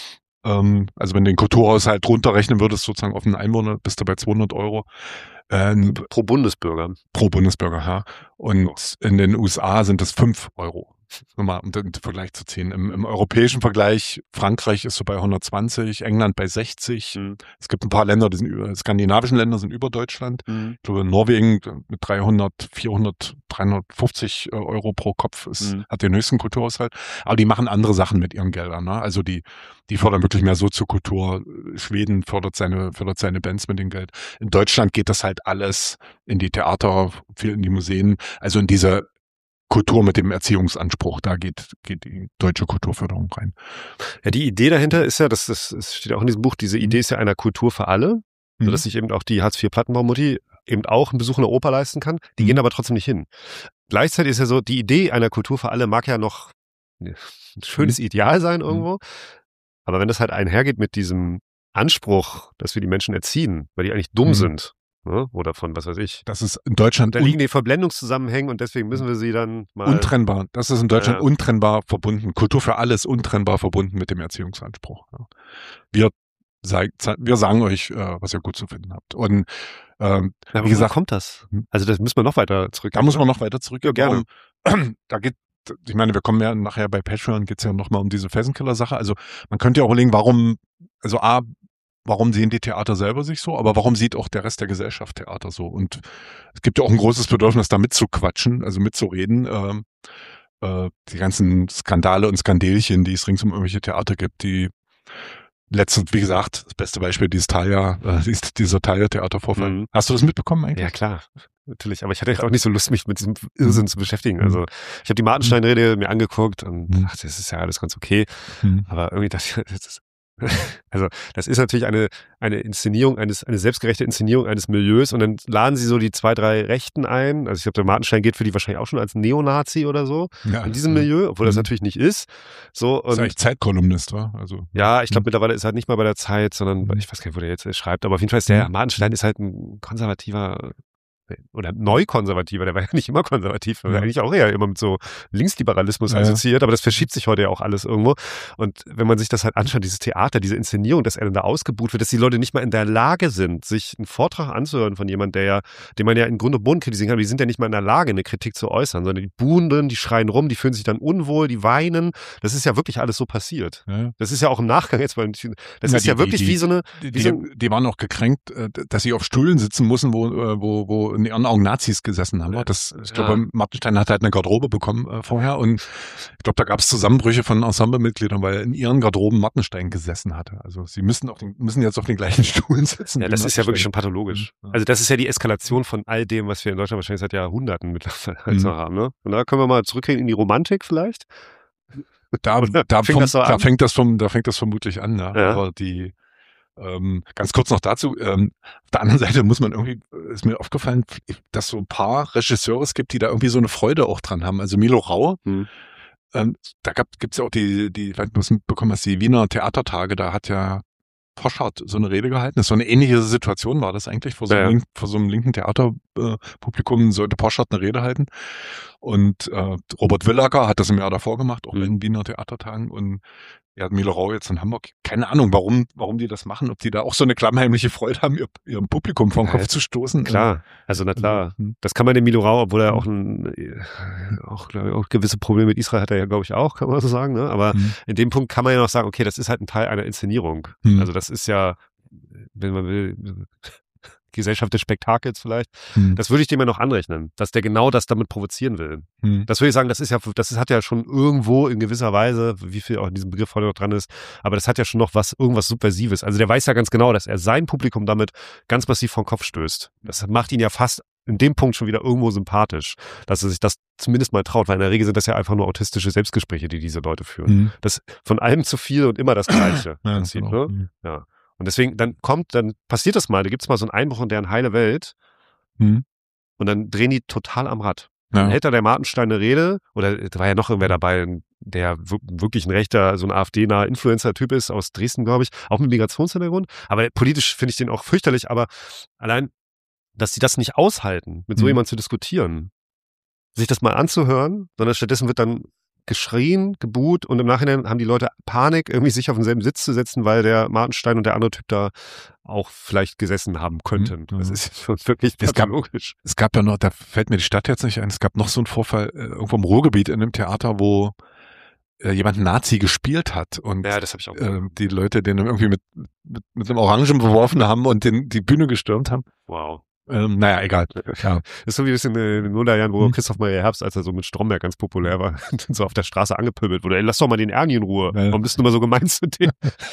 Ähm, also wenn du den Kulturhaushalt runterrechnen würdest, sozusagen auf einen Einwohner, bist du bei zweihundert Euro. Ähm, Pro Bundesbürger. pro Bundesbürger, ja. Und in den U S A sind es fünf Euro Mal, um den Vergleich zu ziehen. Im, Im europäischen Vergleich, Frankreich ist so bei hundertzwanzig, England bei sechzig. Mhm. Es gibt ein paar Länder, die sind über, skandinavischen Länder sind über Deutschland. Mhm. Ich glaube, Norwegen mit dreihundert, vierhundert, dreihundertfünfzig Euro pro Kopf ist, Mhm. hat den höchsten Kulturhaushalt. Aber die machen andere Sachen mit ihren Geldern. Ne? Also die, die fördern wirklich mehr Soziokultur. Schweden fördert seine, fördert seine Bands mit dem Geld. In Deutschland geht das halt alles in die Theater, viel in die Museen, also in diese Kultur mit dem Erziehungsanspruch, da geht, geht die deutsche Kulturförderung rein. Ja, die Idee dahinter ist ja, das, das, das steht auch in diesem Buch, diese Idee ist ja einer Kultur für alle, mhm. sodass sich eben auch die Hartz-vier-Plattenbaumutti eben auch einen Besuch in der Oper leisten kann. Die mhm. gehen aber trotzdem nicht hin. Gleichzeitig ist ja so, die Idee einer Kultur für alle mag ja noch ein schönes mhm. Ideal sein irgendwo, mhm. aber wenn das halt einhergeht mit diesem Anspruch, dass wir die Menschen erziehen, weil die eigentlich dumm mhm. sind, ne? Oder von, was weiß ich. Das ist in Deutschland... Da liegen die Verblendungszusammenhänge und deswegen müssen wir sie dann mal... Untrennbar. Das ist in Deutschland ja. untrennbar verbunden. Kultur für alles untrennbar verbunden mit dem Erziehungsanspruch. Ja. Wir, wir sagen euch, was ihr gut zu finden habt. Und ähm, ja, wie gesagt... kommt das? Also das müssen wir noch weiter zurück. Da muss man noch weiter zurück. Ja, gerne. Warum, da geht... Ich meine, wir kommen ja nachher bei Patreon, geht es ja nochmal um diese Felsenkiller-Sache. Also man könnte ja auch überlegen, warum... Also A... Warum sehen die Theater selber sich so, aber warum sieht auch der Rest der Gesellschaft Theater so? Und es gibt ja auch ein großes Bedürfnis, da mitzuquatschen, also mitzureden. Ähm, äh, die ganzen Skandale und Skandelchen, die es rings um irgendwelche Theater gibt, die letztens, wie gesagt, das beste Beispiel, dieses Thalia, äh, dieser Thalia-Theatervorfall. Mhm. Hast du das mitbekommen eigentlich? Ja, klar. Natürlich, aber ich hatte auch nicht so Lust, mich mit diesem Irrsinn mhm. zu beschäftigen. Also ich habe die Martenstein-Rede mir angeguckt und mhm. ach, das ist ja alles ganz okay. Mhm. Aber irgendwie das, das ist also das ist natürlich eine, eine Inszenierung, eines, eine selbstgerechte Inszenierung eines Milieus und dann laden sie so die zwei, drei Rechten ein. Also ich glaube, der Martenstein geht für die wahrscheinlich auch schon als Neonazi oder so ja, in diesem ja. Milieu, obwohl mhm. das natürlich nicht ist. So, und ist eigentlich Zeitkolumnist, wa? Also, ja, ich glaube, mhm. mittlerweile ist er halt nicht mal bei der Zeit, sondern mhm. ich weiß gar nicht, wo der jetzt schreibt, aber auf jeden Fall ist der Martenstein ist halt ein konservativer oder Neukonservativer, der war ja nicht immer konservativ, der war ja. eigentlich auch eher immer mit so Linksliberalismus ja, assoziiert, aber das verschiebt sich heute ja auch alles irgendwo. Und wenn man sich das halt anschaut, dieses Theater, diese Inszenierung, dass er dann da ausgebucht wird, dass die Leute nicht mal in der Lage sind, sich einen Vortrag anzuhören von jemandem, der ja, den man ja im Grunde Boden kritisieren kann, aber die sind ja nicht mal in der Lage, eine Kritik zu äußern, sondern die buhen, die schreien rum, die fühlen sich dann unwohl, die weinen. Das ist ja wirklich alles so passiert. Ja. Das ist ja auch im Nachgang jetzt, weil das ja, ist die, ja wirklich die, wie so eine... Die, wie die, so ein, die waren auch gekränkt, dass sie auf Stühlen sitzen mussten, wo, wo, wo in ihren Augen Nazis gesessen haben. Das, ich ja. glaube, Martenstein hat halt eine Garderobe bekommen äh, vorher und ich glaube, da gab es Zusammenbrüche von Ensemblemitgliedern, weil er in ihren Garderoben Martenstein gesessen hatte. Also sie müssen, auf den, müssen jetzt auf den gleichen Stuhlen sitzen. Ja, das ist ja wirklich schon pathologisch. Ja. Also das ist ja die Eskalation von all dem, was wir in Deutschland wahrscheinlich seit Jahrhunderten mittlerweile mhm. haben. Ne? Und da können wir mal zurückgehen in die Romantik vielleicht. Da, da, vom, so da, fängt das vom, da fängt das vermutlich an. Ne? Ja. Aber die Ähm, ganz kurz noch dazu, ähm, auf der anderen Seite muss man irgendwie, ist mir aufgefallen, dass so ein paar Regisseure es gibt, die da irgendwie so eine Freude auch dran haben. Also Milo Rau, hm. ähm, da gibt es ja auch die, die, vielleicht du es mitbekommen hast, die Wiener Theatertage, da hat ja Poschardt so eine Rede gehalten. Das ist so eine ähnliche Situation war das eigentlich. Vor so einem, ja. Link, vor so einem linken Theaterpublikum äh, sollte Poschardt eine Rede halten. Und äh, Robert Willacker hat das im Jahr davor gemacht, auch mhm. bei den Wiener Theatertagen. Und ja, Milo Rau jetzt in Hamburg. Keine Ahnung, warum, warum die das machen. Ob die da auch so eine klammheimliche Freude haben, ihr, ihrem Publikum vor den Kopf ja, zu stoßen. Klar, also na klar. Das kann man dem Milo Rau, obwohl er auch ein, auch, glaube ich, auch gewisse Probleme mit Israel hat er ja, glaube ich, auch, kann man so sagen. Ne? Aber mhm. in dem Punkt kann man ja noch sagen, okay, das ist halt ein Teil einer Inszenierung. Mhm. Also das ist ja, wenn man will, Gesellschaft des Spektakels vielleicht. Hm. Das würde ich dem ja noch anrechnen, dass der genau das damit provozieren will. Hm. Das würde ich sagen, das ist ja, das ist, hat ja schon irgendwo in gewisser Weise, wie viel auch in diesem Begriff heute noch dran ist, aber das hat ja schon noch was, irgendwas Subversives. Also der weiß ja ganz genau, dass er sein Publikum damit ganz massiv vom Kopf stößt. Das macht ihn ja fast in dem Punkt schon wieder irgendwo sympathisch, dass er sich das zumindest mal traut, weil in der Regel sind das ja einfach nur autistische Selbstgespräche, die diese Leute führen. Hm. Das von allem zu viel und immer das Gleiche. Ja, Prinzip, genau. ne? Ja. Und deswegen, dann kommt, dann passiert das mal, da gibt's mal so einen Einbruch in deren heile Welt mhm. und dann drehen die total am Rad. Ja. Dann hält da der Martenstein eine Rede, oder da war ja noch irgendwer dabei, der wirklich ein rechter, so ein AfD-naher Influencer-Typ ist, aus Dresden, glaube ich, auch mit Migrationshintergrund. Aber politisch finde ich den auch fürchterlich, aber allein, dass sie das nicht aushalten, mit so mhm. jemandem zu diskutieren, sich das mal anzuhören, sondern stattdessen wird dann geschrien, gebuht und im Nachhinein haben die Leute Panik, irgendwie sich auf denselben Sitz zu setzen, weil der Martenstein und der andere Typ da auch vielleicht gesessen haben könnten. Mhm. Das ist schon wirklich pathologisch. Es gab ja noch, da fällt mir die Stadt jetzt nicht ein, es gab noch so einen Vorfall äh, irgendwo im Ruhrgebiet in einem Theater, wo äh, jemand Nazi gespielt hat und Ja, das habe ich auch. äh, die Leute den dann irgendwie mit, mit, mit einem Orangen beworfen haben und den, die Bühne gestürmt haben. Wow. Ähm, naja, egal. Ja. Das ist so wie das in den Nullerjahren, wo Hm. Christoph Maria Herbst, als er so mit Stromberg ganz populär war, so auf der Straße angepöbelt wurde. Ey, lass doch mal den Ernie in Ruhe. Ja. Warum bist du immer so gemein zu dem?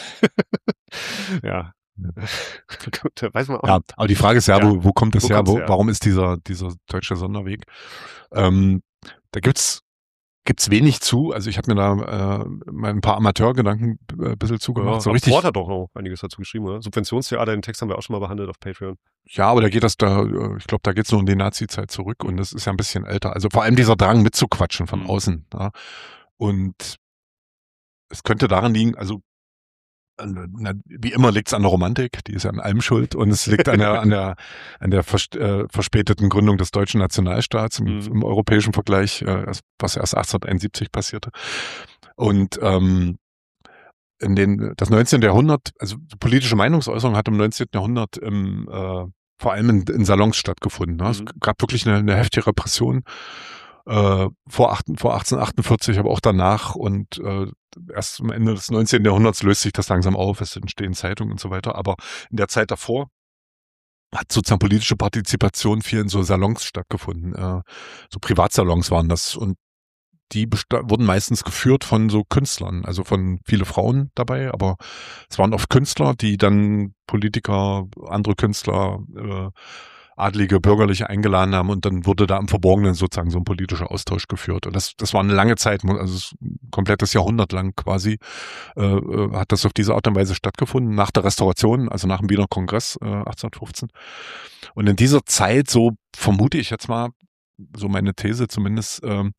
Ja. Gut, da weiß man auch Ja, nicht. aber die Frage ist ja, Ja. wo, wo kommt das Wo her? kommt's Wo, her? warum ist dieser, dieser deutsche Sonderweg? Ähm, da gibt's gibt's wenig zu. Also ich habe mir da äh, mal ein paar Amateurgedanken äh, ein bisschen zugemacht. Ja, so aber richtig. Ford hat doch noch einiges dazu geschrieben, oder? Subventionstheater, den Text haben wir auch schon mal behandelt auf Patreon. Ja, aber da geht das da, äh, ich glaube, da geht's nur um die Nazi-Zeit zurück und das ist ja ein bisschen älter. Also vor allem dieser Drang mitzuquatschen von Mhm. außen. Ja. Und es könnte daran liegen, also na, wie immer liegt's an der Romantik, die ist ja an allem schuld und es liegt an der an der an der vers äh, verspäteten Gründung des deutschen Nationalstaats im, Mhm. im europäischen Vergleich, äh, was erst achtzehnhunderteinundsiebzig passierte. Und ähm, in den das neunzehnte Jahrhundert, also politische Meinungsäußerung hat im neunzehnten Jahrhundert im, äh, vor allem in, in Salons stattgefunden. Ne? Mhm. Es gab wirklich eine, eine heftige Repression äh, vor, acht, vor achtzehnhundertachtundvierzig, aber auch danach und äh, erst am Ende des neunzehnten Jahrhunderts löst sich das langsam auf, es entstehen Zeitungen und so weiter, aber in der Zeit davor hat sozusagen politische Partizipation viel in so Salons stattgefunden, äh, so Privatsalons waren das und die wurden meistens geführt von so Künstlern, also von viele Frauen dabei, aber es waren oft Künstler, die dann Politiker, andere Künstler, äh, Adlige, Bürgerliche eingeladen haben und dann wurde da im Verborgenen sozusagen so ein politischer Austausch geführt. Und das, das war eine lange Zeit, also ein komplettes Jahrhundert lang quasi, äh, hat das auf diese Art und Weise stattgefunden, nach der Restauration, also nach dem Wiener Kongress äh, achtzehnhundertfünfzehn. Und in dieser Zeit, so vermute ich jetzt mal, so meine These zumindest, ähm,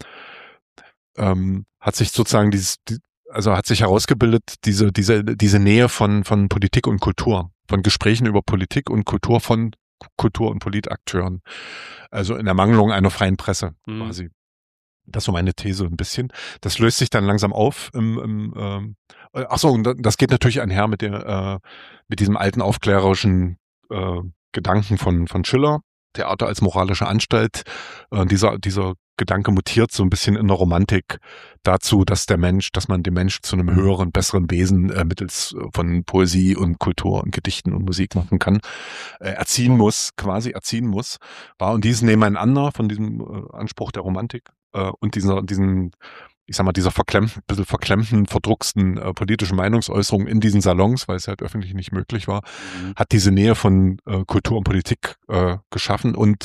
ähm, hat sich sozusagen dieses, die, also hat sich herausgebildet, diese, diese, diese Nähe von, von Politik und Kultur, von Gesprächen über Politik und Kultur von Kultur- und Politakteuren. Also in Ermangelung einer freien Presse Mhm. quasi. Das ist so meine These ein bisschen. Das löst sich dann langsam auf. Im, im, ähm, ach so, und das geht natürlich einher mit der, äh, mit diesem alten aufklärerischen äh, Gedanken von, von Schiller. Theater als moralische Anstalt. Äh, dieser, dieser Gedanke mutiert so ein bisschen in der Romantik dazu, dass der Mensch, dass man den Mensch zu einem höheren, besseren Wesen äh, mittels von Poesie und Kultur und Gedichten und Musik machen kann, äh, erziehen muss, quasi erziehen muss, war und dies nebeneinander von diesem äh, Anspruch der Romantik äh, und dieser, diesen, ich sag mal, dieser verklemmten, bisschen verklemmten, verdrucksten äh, politischen Meinungsäußerungen in diesen Salons, weil es halt öffentlich nicht möglich war, Mhm. hat diese Nähe von äh, Kultur und Politik äh, geschaffen und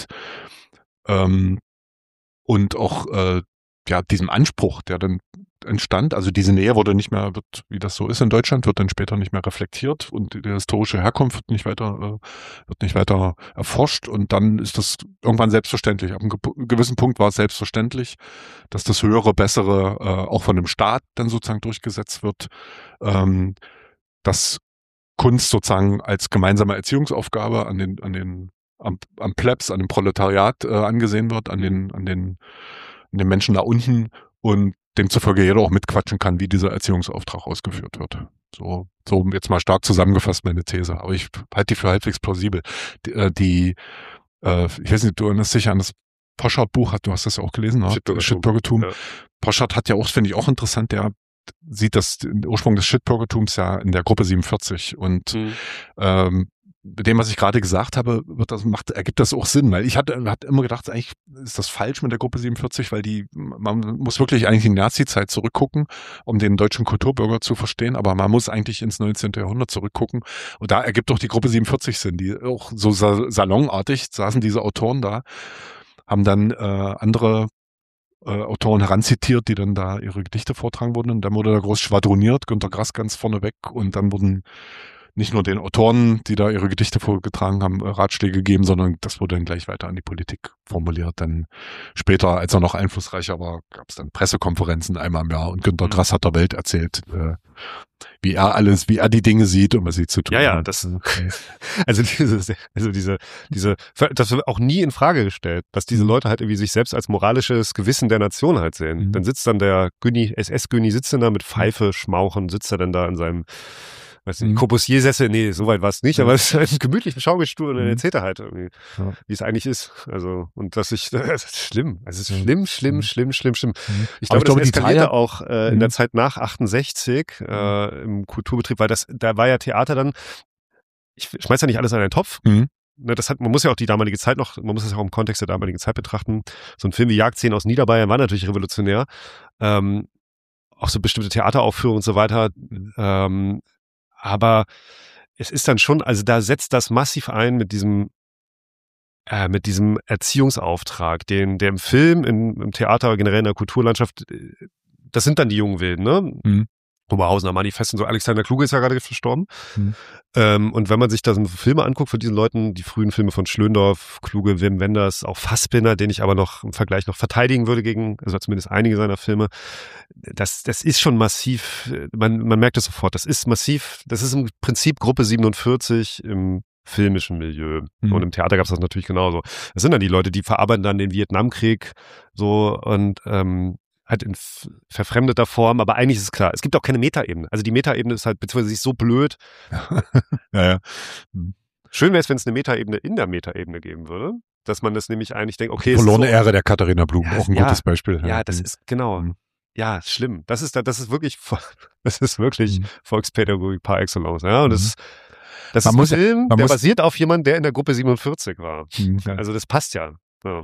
ähm, und auch äh, ja diesem Anspruch, der dann entstand, also diese Nähe wurde nicht mehr, wird, wie das so ist in Deutschland, wird dann später nicht mehr reflektiert und die historische Herkunft wird nicht weiter, äh, wird nicht weiter erforscht und dann ist das irgendwann selbstverständlich. Ab einem ge- gewissen Punkt war es selbstverständlich, dass das höhere, bessere äh, auch von dem Staat dann sozusagen durchgesetzt wird, ähm, dass Kunst sozusagen als gemeinsame Erziehungsaufgabe an den, an den, am, am Plebs, an dem Proletariat äh, angesehen wird, an den, an den, an den Menschen da unten und demzufolge jeder auch mitquatschen kann, wie dieser Erziehungsauftrag ausgeführt wird. So, so jetzt mal stark zusammengefasst meine These, aber ich halte die für halbwegs plausibel. Die, äh, die äh, ich weiß nicht, du erinnerst dich an das Poschardt-Buch, du hast das ja auch gelesen, ne? Shitbürgertum. Shitbürgertum. Ja. Poschardt hat ja auch, finde ich auch interessant, der sieht das, den Ursprung des Shitbürgertums ja in der Gruppe siebenundvierzig und Mhm. ähm, mit dem, was ich gerade gesagt habe, wird das, macht, ergibt das auch Sinn, weil ich hatte, hatte immer gedacht, eigentlich ist das falsch mit der Gruppe siebenundvierzig, weil die, man muss wirklich eigentlich in die Nazi-Zeit zurückgucken, um den deutschen Kulturbürger zu verstehen, aber man muss eigentlich ins neunzehnte Jahrhundert zurückgucken und da ergibt doch die Gruppe siebenundvierzig Sinn, die auch so sa- salonartig saßen diese Autoren da, haben dann äh, andere äh, Autoren heranzitiert, die dann da ihre Gedichte vortragen wurden und dann wurde da groß schwadroniert, Günter Grass ganz vorne weg und dann wurden nicht nur den Autoren, die da ihre Gedichte vorgetragen haben, Ratschläge gegeben, sondern das wurde dann gleich weiter an die Politik formuliert. Dann später, als er noch einflussreicher war, gab es dann Pressekonferenzen einmal im Jahr und Günter Grass hat der Welt erzählt, äh, wie er alles, wie er die Dinge sieht und was sie zu tun Ja, ja, haben. das, also diese, also diese, diese, das wird auch nie in Frage gestellt, dass diese Leute halt irgendwie sich selbst als moralisches Gewissen der Nation halt sehen. Mhm. Dann sitzt dann der Günni, S S-Günni sitzt dann da mit Pfeife, Schmauchen, sitzt er dann da in seinem, weiß nicht, Mhm. Corbusier-Sessel, nee, soweit war es nicht, Ja. aber es ist halt ein gemütlicher Schaukelstuhl und dann Mhm. erzählt er halt irgendwie, Ja. wie es eigentlich ist. Also, und dass ich, das ist schlimm. Es ist Ja. schlimm, schlimm, Mhm. schlimm, schlimm, schlimm. Mhm. Ich Aber glaube, ich glaube, das die eskalierte Dreier- auch äh, in Mhm. der Zeit nach achtundsechzig äh, im Kulturbetrieb, weil das, da war ja Theater dann, ich schmeiß ja nicht alles in einen Topf. Mhm. Ne, das hat, man muss ja auch die damalige Zeit noch, man muss es auch im Kontext der damaligen Zeit betrachten. So ein Film wie Jagdszenen aus Niederbayern war natürlich revolutionär. Ähm, auch so bestimmte Theateraufführungen und so weiter. Ähm, aber es ist dann schon, also da setzt das massiv ein mit diesem, äh, mit diesem Erziehungsauftrag, den, der im Film, in, im Theater, generell in der Kulturlandschaft, äh, das sind dann die jungen Wilden, ne? Mhm. Oberhausener Manifest und so. Alexander Kluge ist ja gerade verstorben. Mhm. Ähm, und wenn man sich da so Filme anguckt von diesen Leuten, die frühen Filme von Schlöndorff, Kluge, Wim Wenders, auch Fassbinder, den ich aber noch im Vergleich noch verteidigen würde gegen, also zumindest einige seiner Filme, das, das ist schon massiv, man, man merkt es sofort, das ist massiv, das ist im Prinzip Gruppe siebenundvierzig im filmischen Milieu. Mhm. Und im Theater gab es das natürlich genauso. Das sind dann die Leute, die verarbeiten dann den Vietnamkrieg so und ähm, halt in f- verfremdeter Form, aber eigentlich ist es klar, es gibt auch keine Metaebene. Also die Metaebene ist halt, beziehungsweise sie ist so blöd. Ja, ja. Mhm. Schön wäre es, wenn es eine Metaebene in der Metaebene geben würde, dass man das nämlich eigentlich denkt, okay, es ist Verlorene so, Ehre der Katharina Blum, Ja, auch ein ja, gutes Beispiel. ja, das Mhm. ist, genau, Mhm. ja, schlimm. Das ist, das ist wirklich, das ist wirklich Mhm. Volkspädagogik par excellence, ja, und das Mhm. ist, das Man ist muss ein ja- Film, man der muss- basiert auf jemandem, der in der Gruppe siebenundvierzig war. Mhm. Ja. Also das passt ja. Ja.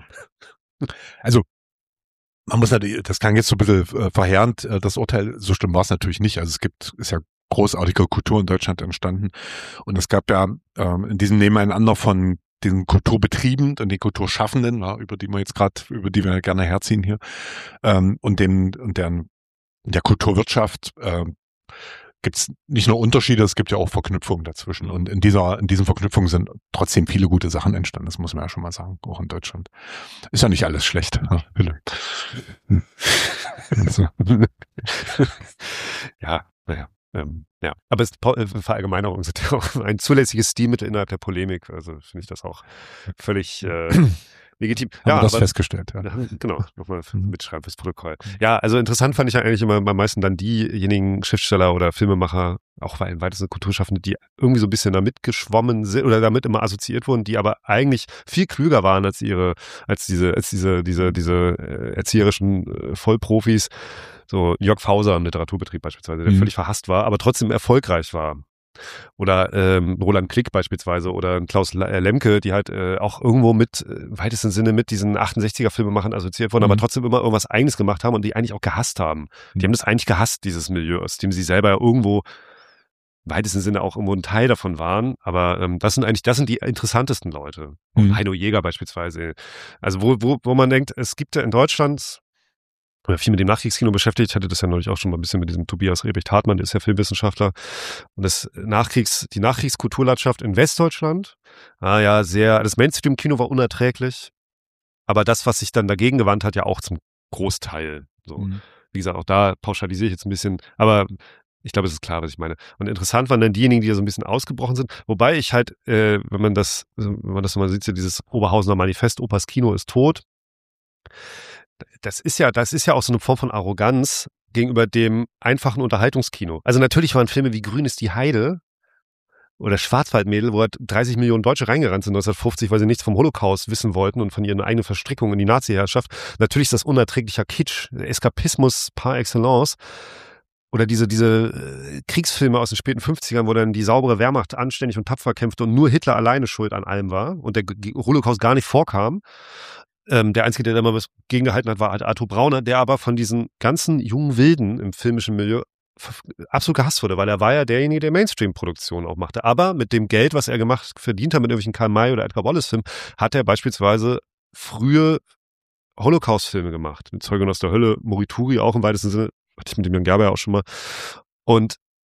Also, man muss natürlich, das klang jetzt so ein bisschen äh, verheerend, äh, das Urteil, so schlimm war es natürlich nicht. Also es gibt, ist ja großartige Kultur in Deutschland entstanden. Und es gab ja ähm, in diesem Nebeneinander von den Kulturbetrieben und den Kulturschaffenden, ja, über die wir jetzt gerade, über die wir gerne herziehen hier, ähm, und den, und deren, der Kulturwirtschaft, ähm, gibt es nicht nur Unterschiede, es gibt ja auch Verknüpfungen dazwischen. Und in dieser, in diesen Verknüpfungen sind trotzdem viele gute Sachen entstanden. Das muss man ja schon mal sagen, auch in Deutschland. Ist ja nicht alles schlecht. Ja, Philipp. Also, Ja, naja. Ähm, ja, aber es, Po- äh, Verallgemeinerungen sind ja auch ein zulässiges Stilmittel innerhalb der Polemik. Also finde ich das auch völlig äh, legitim. haben ja, wir das aber, festgestellt. Ja. Ja, genau, nochmal Mhm. mitschreiben fürs Protokoll. Ja, also interessant fand ich ja eigentlich immer am meisten dann diejenigen Schriftsteller oder Filmemacher, auch im weitesten Kulturschaffende, die irgendwie so ein bisschen da mitgeschwommen sind oder damit immer assoziiert wurden, die aber eigentlich viel klüger waren als ihre, als diese, als diese, diese, diese äh, erzieherischen äh, Vollprofis. So Jörg Fauser im Literaturbetrieb beispielsweise, der Mhm. völlig verhasst war, aber trotzdem erfolgreich war. Oder ähm, Roland Klick beispielsweise oder Klaus La- äh, Lemke, die halt äh, auch irgendwo mit, äh, im weitesten Sinne mit diesen achtundsechziger-Filmemachern assoziiert wurden, Mhm. aber trotzdem immer irgendwas Eigenes gemacht haben und die eigentlich auch gehasst haben. Die Mhm. haben das eigentlich gehasst, dieses Milieu, aus dem sie selber ja irgendwo im weitesten Sinne auch irgendwo ein Teil davon waren. Aber ähm, das sind eigentlich, das sind die interessantesten Leute. Mhm. Heino Jäger beispielsweise. Also wo, wo, wo man denkt, es gibt ja in Deutschland oder viel mit dem Nachkriegskino beschäftigt. Ich hatte das ja neulich auch schon mal ein bisschen mit diesem Tobias Rebicht-Hartmann, der ist ja Filmwissenschaftler. Und das Nachkriegs, die Nachkriegskulturlandschaft in Westdeutschland, ah ja, sehr, das Mainstream-Kino war unerträglich. Aber das, was sich dann dagegen gewandt hat, ja auch zum Großteil. So. Mhm. Wie gesagt, auch da pauschalisiere ich jetzt ein bisschen, aber ich glaube, es ist klar, was ich meine. Und interessant waren dann diejenigen, die da so ein bisschen ausgebrochen sind. Wobei ich halt, äh, wenn man das, wenn man das mal sieht, so dieses Oberhausener Manifest, Opas Kino ist tot. Das ist ja, das ist ja auch so eine Form von Arroganz gegenüber dem einfachen Unterhaltungskino. Also natürlich waren Filme wie Grün ist die Heide oder Schwarzwaldmädel, wo halt dreißig Millionen Deutsche reingerannt sind neunzehnhundertfünfzig, weil sie nichts vom Holocaust wissen wollten und von ihren eigenen Verstrickungen in die Nazi-Herrschaft. Natürlich ist das unerträglicher Kitsch, Eskapismus par excellence. Oder diese, diese äh, Kriegsfilme aus den späten fünfzigern, wo dann die saubere Wehrmacht anständig und tapfer kämpfte und nur Hitler alleine schuld an allem war und der G- Holocaust gar nicht vorkam. Ähm, der Einzige, der da immer was gegengehalten hat, war halt Arthur Brauner, der aber von diesen ganzen jungen Wilden im filmischen Milieu f- absolut gehasst wurde, weil er war ja derjenige, der Mainstream-Produktion auch machte. Aber mit dem Geld, was er gemacht, verdient hat mit irgendwelchen Karl May oder Edgar Wallace-Filmen, hat er beispielsweise frühe Holocaust-Filme gemacht. Mit Zeugen aus der Hölle, Morituri auch im weitesten Sinne, hatte ich mit dem Jan Gerber auch schon mal. Und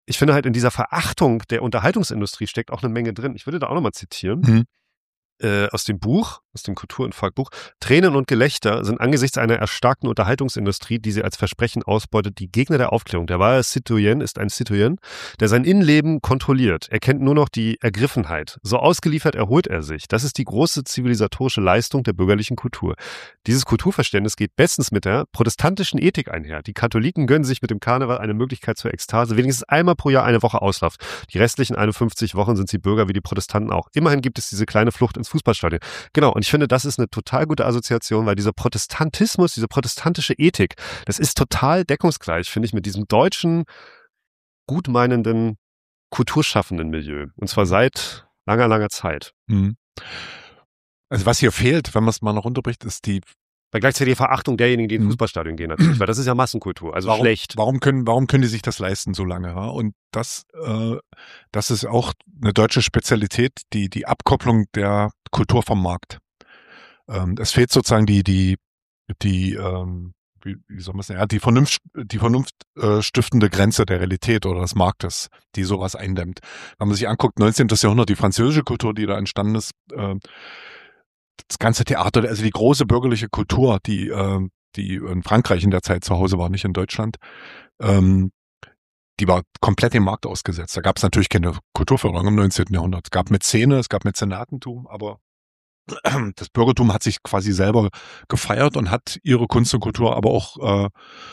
ich finde halt in dieser Verachtung der Unterhaltungsindustrie steckt auch eine Menge drin. Ich würde da auch nochmal zitieren. Mhm. Äh, aus dem Buch, aus dem Kulturinfarkt-Buch. Tränen und Gelächter sind angesichts einer erstarkten Unterhaltungsindustrie, die sie als Versprechen ausbeutet, die Gegner der Aufklärung. Der wahre Citoyen ist ein Citoyen, der sein Innenleben kontrolliert. Er kennt nur noch die Ergriffenheit. So ausgeliefert erholt er sich. Das ist die große zivilisatorische Leistung der bürgerlichen Kultur. Dieses Kulturverständnis geht bestens mit der protestantischen Ethik einher. Die Katholiken gönnen sich mit dem Karneval eine Möglichkeit zur Ekstase, wenigstens einmal pro Jahr eine Woche Auslauf. Die restlichen einundfünfzig Wochen sind sie Bürger wie die Protestanten auch. Immerhin gibt es diese kleine Flucht ins Fußballstadion. Genau, und ich finde, das ist eine total gute Assoziation, weil dieser Protestantismus, diese protestantische Ethik, das ist total deckungsgleich, finde ich, mit diesem deutschen, gutmeinenden, kulturschaffenden Milieu. Und zwar seit langer, langer Zeit. Mhm. Also was hier fehlt, wenn man es mal noch runterbricht, ist die Weil gleichzeitig die Verachtung derjenigen, die ins Fußballstadion gehen, natürlich, weil das ist ja Massenkultur, also warum, schlecht. Warum können, warum können die sich das leisten so lange? Ja? Und das, äh, das ist auch eine deutsche Spezialität, die, die Abkopplung der Kultur vom Markt. Ähm, es fehlt sozusagen die, die, die, ähm, wie, wie soll man sagen, ja, die Vernunft, die Vernunft äh, stiftende Grenze der Realität oder des Marktes, die sowas eindämmt. Wenn man sich anguckt, neunzehnten. Jahrhundert, die französische Kultur, die da entstanden ist, äh, das ganze Theater, also die große bürgerliche Kultur, die, äh, die in Frankreich in der Zeit zu Hause war, nicht in Deutschland, ähm, die war komplett dem Markt ausgesetzt. Da gab es natürlich keine Kulturförderung im neunzehnten. Jahrhundert. Es gab Mäzene, es gab Mäzenatentum, aber das Bürgertum hat sich quasi selber gefeiert und hat ihre Kunst und Kultur aber auch äh,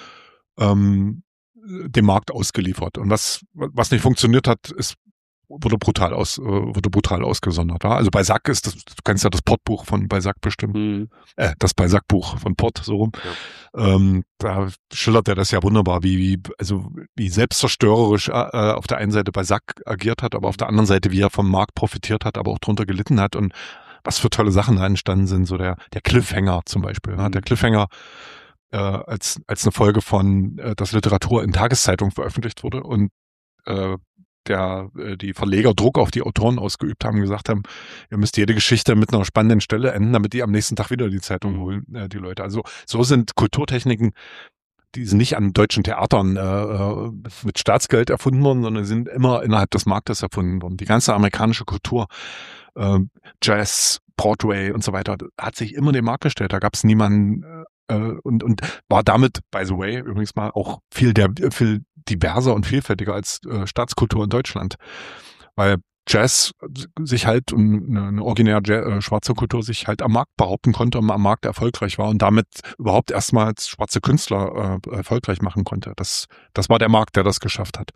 ähm, dem Markt ausgeliefert. Und was, was nicht funktioniert hat, ist wurde brutal aus, äh, wurde brutal ausgesondert. Ja? Also Balzac ist das, du kennst ja das Portbuch von Balzac bestimmt, mhm. äh, das Balzac-Buch von Port, so rum. Ja. Ähm, da schildert er das ja wunderbar, wie, wie, also wie selbstzerstörerisch äh, auf der einen Seite Balzac agiert hat, aber auf der anderen Seite, wie er vom Markt profitiert hat, aber auch drunter gelitten hat und was für tolle Sachen da entstanden sind, so der, der Cliffhanger zum Beispiel. Mhm. Ja? Der Cliffhanger äh, als, als eine Folge von, äh, dass Literatur in Tageszeitungen veröffentlicht wurde und äh, der die Verleger Druck auf die Autoren ausgeübt haben, gesagt haben, ihr müsst jede Geschichte mit einer spannenden Stelle enden, damit die am nächsten Tag wieder die Zeitung holen, äh, die Leute. Also so sind Kulturtechniken, die sind nicht an deutschen Theatern äh, mit Staatsgeld erfunden worden, sondern sind immer innerhalb des Marktes erfunden worden. Die ganze amerikanische Kultur, äh, Jazz, Broadway und so weiter, hat sich immer dem Markt gestellt. Da gab es niemanden äh, und, und war damit, by the way, übrigens mal auch viel, der, viel diverser und vielfältiger als äh, Staatskultur in Deutschland. Weil Jazz sich halt und eine, eine originär Jazz, äh, schwarze Kultur sich halt am Markt behaupten konnte und am Markt erfolgreich war und damit überhaupt erstmals schwarze Künstler äh, erfolgreich machen konnte. Das, das war der Markt, der das geschafft hat.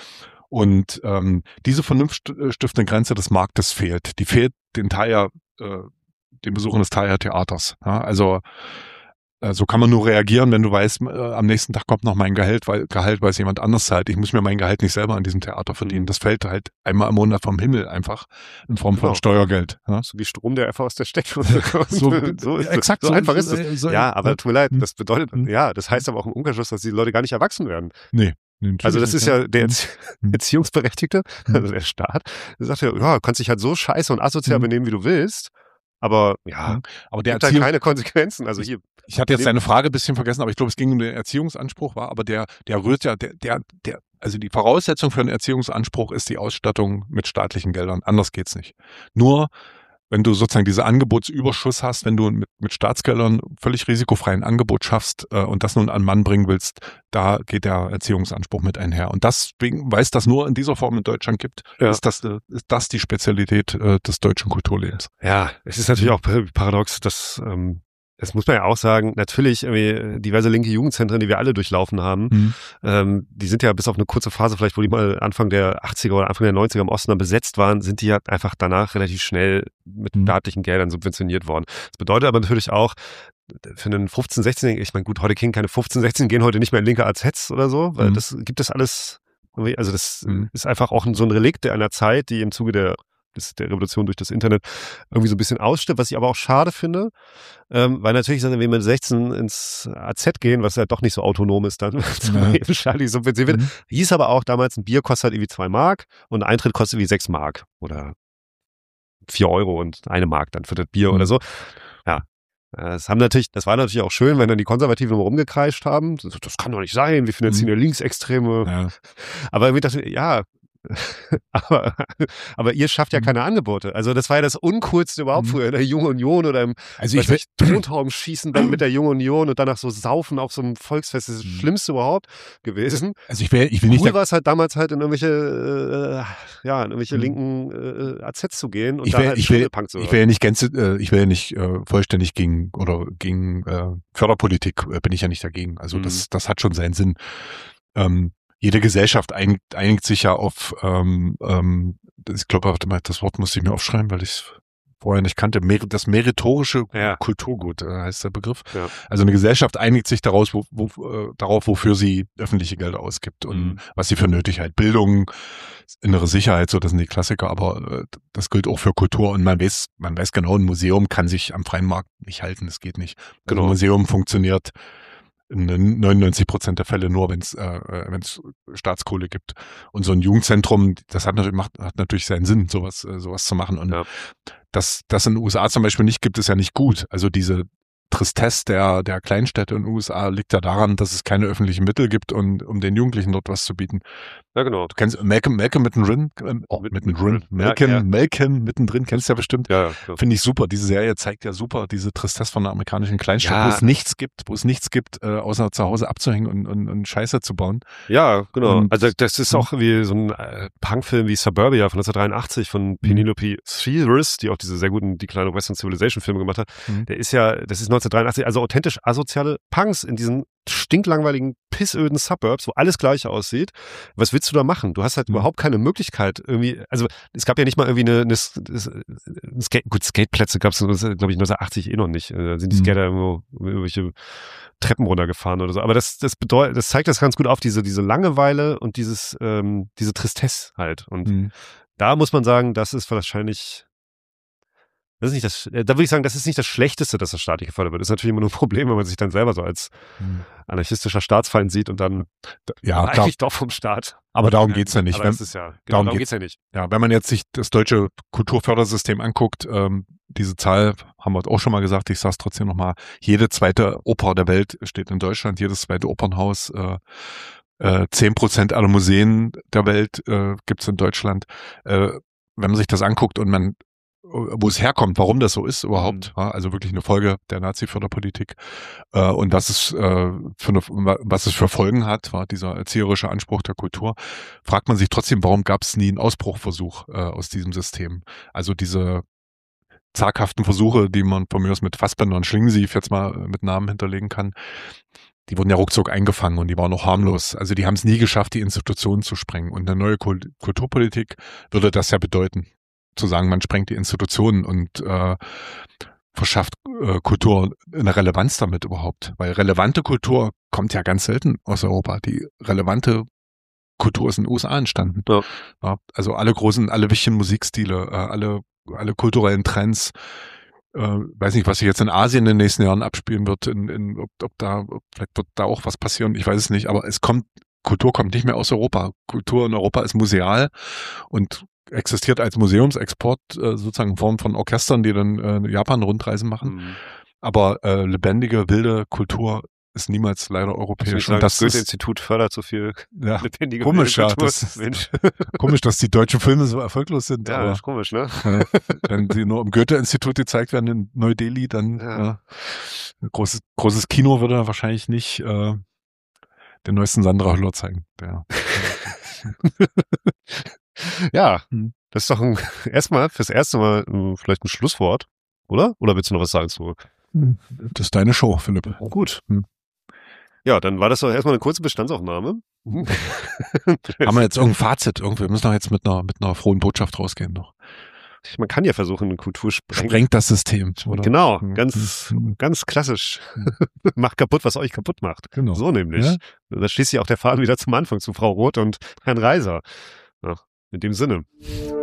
Und ähm, diese vernunftstiftende Grenze des Marktes fehlt. Die fehlt den Thayer, äh, den Besuchern des Thayer Theaters. Ja, also so kann man nur reagieren, wenn du weißt, äh, am nächsten Tag kommt noch mein Gehalt, weil Gehalt, weil es jemand anders zahlt. Ich muss mir mein Gehalt nicht selber an diesem Theater verdienen. Das fällt halt einmal im Monat vom Himmel einfach in Form genau. von Steuergeld. Ja? So wie Strom, der einfach aus der Steckdose kommt. so, so, ist exakt, so, so einfach ist so, es. So, ja, aber ja. tut mir leid, das bedeutet, ja, das heißt aber auch im Umkehrschluss, dass die Leute gar nicht erwachsen werden. Nee. Also das ist ja der Erzie- Erziehungsberechtigte, also der Staat, der sagt ja, ja, du kannst dich halt so scheiße und asozial benehmen, wie du willst. Aber ja, aber der gibt halt keine Konsequenzen. Also hier. Ich hatte jetzt deine Frage ein bisschen vergessen, aber ich glaube, es ging um den Erziehungsanspruch, war, aber der, der rührt ja, der, der, der, also die Voraussetzung für einen Erziehungsanspruch ist die Ausstattung mit staatlichen Geldern. Anders geht's nicht. Nur, wenn du sozusagen diese Angebotsüberschuss hast, wenn du mit, mit Staatsgeldern völlig risikofreien Angebot schaffst äh, und das nun an den Mann bringen willst, da geht der Erziehungsanspruch mit einher. Und deswegen, weil es das nur in dieser Form in Deutschland gibt, ja. ist, das, äh, ist das die Spezialität äh, des deutschen Kulturlebens. Ja, es ist natürlich auch paradox, dass ähm, das muss man ja auch sagen, natürlich irgendwie diverse linke Jugendzentren, die wir alle durchlaufen haben, mhm. ähm, die sind ja bis auf eine kurze Phase vielleicht, wo die mal Anfang der achtziger oder Anfang der neunziger im Osten dann besetzt waren, sind die ja einfach danach relativ schnell mit mhm. staatlichen Geldern subventioniert worden. Das bedeutet aber natürlich auch, für einen fünfzehn-, sechzehnjährigen, ich meine gut, heute kriegen keine fünfzehn-, sechzehnjährigen, gehen heute nicht mehr in linke A Zs oder so, weil mhm. das gibt das alles, also das mhm. ist einfach auch so ein Relikt einer Zeit, die im Zuge der der Revolution durch das Internet irgendwie so ein bisschen ausstirbt, was ich aber auch schade finde, ähm, weil natürlich, wenn wir mit sechzehn ins A Z gehen, was ja doch nicht so autonom ist dann, ja. eben staatlich subventioniert wird, mhm. hieß aber auch damals, ein Bier kostet halt irgendwie zwei Mark und ein Eintritt kostet wie sechs Mark oder vier Euro und eine Mark dann für das Bier mhm. oder so. Ja, Das haben natürlich, das war natürlich auch schön, wenn dann die Konservativen immer rumgekreischt haben. Das, das kann doch nicht sein, wir finanzieren ja Linksextreme. Ja. Aber irgendwie dachte ich, ja, aber, aber ihr schafft ja keine Angebote. Also das war ja das Uncoolste überhaupt Mhm. früher in der Jungen Union oder im Also ich weiß nicht, Tontauben schießen dann mit der Jungen Union und danach so saufen auf so einem Volksfest. Das ist das Mhm. Schlimmste überhaupt gewesen. Also ich will, ich will nicht. Cool war es halt damals halt in irgendwelche, äh, ja, in irgendwelche Mhm. linken äh, A Zs zu gehen und Ich da will, halt ich will, Punk zu hören. ich will ja nicht ganz, äh, ich will ja nicht äh, vollständig gegen oder gegen äh, Förderpolitik äh, bin ich ja nicht dagegen. Also Mhm. das, das hat schon seinen Sinn. Ähm, jede Gesellschaft einigt, einigt sich ja auf, ähm, ähm, das, ich glaube, warte mal, das Wort musste ich mir aufschreiben, weil ich es vorher nicht kannte. Mer das meritorische Ja. Kulturgut äh, heißt der Begriff. Ja. Also eine Gesellschaft einigt sich daraus, wo, wo, äh, darauf, wofür sie öffentliche Gelder ausgibt und Mhm. was sie für nötig hält. Bildung, innere Sicherheit, so das sind die Klassiker, aber äh, das gilt auch für Kultur und man weiß, man weiß genau, ein Museum kann sich am freien Markt nicht halten, das geht nicht. Also Genau. ein Museum funktioniert in neunundneunzig Prozent der Fälle nur, wenn es äh, wenn es Staatskohle gibt. Und so ein Jugendzentrum, das hat natürlich, macht, hat natürlich seinen Sinn, sowas äh, sowas zu machen. Und Ja. dass das in den U S A zum Beispiel nicht gibt, ist ja nicht gut. Also diese Tristesse der der Kleinstädte in den U S A liegt ja daran, dass es keine öffentlichen Mittel gibt, und um den Jugendlichen dort was zu bieten. Ja, genau. Du kennst Malcolm, Malcolm mittendrin, ähm, oh, Mit- mittendrin, mittendrin. Malcolm, Ja, ja. Malcolm mittendrin, kennst du ja bestimmt. Ja, ja, klar. Finde ich super. Diese Serie zeigt ja super diese Tristesse von der amerikanischen Kleinstadt, Ja. wo es nichts gibt, wo es nichts gibt, äh, außer zu Hause abzuhängen und, und, und Scheiße zu bauen. Ja, genau. Und- also das ist Mhm. auch wie so ein äh, Punkfilm wie Suburbia von neunzehnhundertdreiundachtzig von Penelope Theoris, die auch diese sehr guten Decline of Western Civilization Filme gemacht hat. Mhm. Der ist ja, das ist neunzehnhundertdreiundachtzig, also authentisch asoziale Punks in diesen stinklangweiligen, pissöden Suburbs, wo alles gleich aussieht. Was willst du da machen? Du hast halt Mhm. überhaupt keine Möglichkeit irgendwie, also es gab ja nicht mal irgendwie eine, eine, eine Skate, gut, Skateplätze gab es, glaube ich, neunzehnhundertachtzig eh noch nicht. Da sind die Mhm. Skater irgendwo irgendwelche Treppen runtergefahren oder so. Aber das, das bedeutet, das zeigt das ganz gut auf, diese, diese Langeweile und dieses, ähm, diese Tristesse halt. Und Mhm. da muss man sagen, das ist wahrscheinlich, das ist nicht das, äh, da würde ich sagen, das ist nicht das Schlechteste, dass das staatlich gefördert wird. Das ist natürlich immer nur ein Problem, wenn man sich dann selber so als Mhm. anarchistischer Staatsfeind sieht und dann Ja, aber klar. eigentlich doch vom Staat. Aber darum geht's ja nicht. Aber Wenn, das ist ja, genau, darum darum geht's- geht's ja nicht. ja, wenn man jetzt sich das deutsche Kulturfördersystem anguckt, ähm, diese Zahl haben wir auch schon mal gesagt, ich sage es trotzdem nochmal, jede zweite Oper der Welt steht in Deutschland, jedes zweite Opernhaus, äh, äh, zehn Prozent aller Museen der Welt äh, gibt's in Deutschland. Äh, wenn man sich das anguckt und man, wo es herkommt, warum das so ist überhaupt, ja, also wirklich eine Folge der Nazi-Förderpolitik äh, und was es, äh, für eine, was es für Folgen hat, war dieser erzieherische Anspruch der Kultur, fragt man sich trotzdem, warum gab es nie einen Ausbruchversuch äh, aus diesem System? Also diese zaghaften Versuche, die man von mir aus mit Fassbender und Schlingensief jetzt mal mit Namen hinterlegen kann, die wurden ja ruckzuck eingefangen und die waren noch harmlos. Also die haben es nie geschafft, die Institutionen zu sprengen. Und eine neue Kul- Kulturpolitik würde das ja bedeuten, zu sagen, man sprengt die Institutionen und äh, verschafft äh, Kultur eine Relevanz damit überhaupt. Weil relevante Kultur kommt ja ganz selten aus Europa. Die relevante Kultur ist in den U S A entstanden. Ja. Ja, also alle großen, alle wichtigen Musikstile, äh, alle, alle kulturellen Trends. Äh, weiß nicht, was sich jetzt in Asien in den nächsten Jahren abspielen wird, in, in, ob, ob da, ob, vielleicht wird da auch was passieren, ich weiß es nicht, aber es kommt, Kultur kommt nicht mehr aus Europa. Kultur in Europa ist museal und existiert als Museumsexport, äh, sozusagen in Form von Orchestern, die dann äh, Japan-Rundreisen machen. Mhm. Aber äh, lebendige, wilde Kultur ist niemals leider Ich will europäisch. sagen, Und das das ist Goethe-Institut fördert so viel ja, lebendige komisch, ja. Kultur. Das, Mensch. komisch, dass die deutschen Filme so erfolglos sind. Ja, aber ist komisch, ne? äh, wenn sie nur im Goethe-Institut gezeigt werden in Neu-Delhi, dann Ja. ja, ein großes, großes Kino würde wahrscheinlich nicht äh, den neuesten Sandra Hüller zeigen. Der, Ja, Hm. das ist doch ein, erstmal fürs erste Mal äh, vielleicht ein Schlusswort, oder? Oder willst du noch was sagen zu? das ist deine Show, Philipp. Gut. Hm. Ja, dann war das doch erstmal eine kurze Bestandsaufnahme. Haben wir jetzt irgendein Fazit? Irgendwie, wir müssen doch jetzt mit einer, mit einer frohen Botschaft rausgehen noch. Man kann ja versuchen, eine Kultur sprengen. Sprengt das System, oder? Genau, Hm. ganz, Hm. ganz klassisch. Macht kaputt, was euch kaputt macht. Genau. So nämlich. Ja? Da schließt sich auch der Faden wieder zum Anfang zu Frau Roth und Herrn Reiser. Ja, in dem Sinne.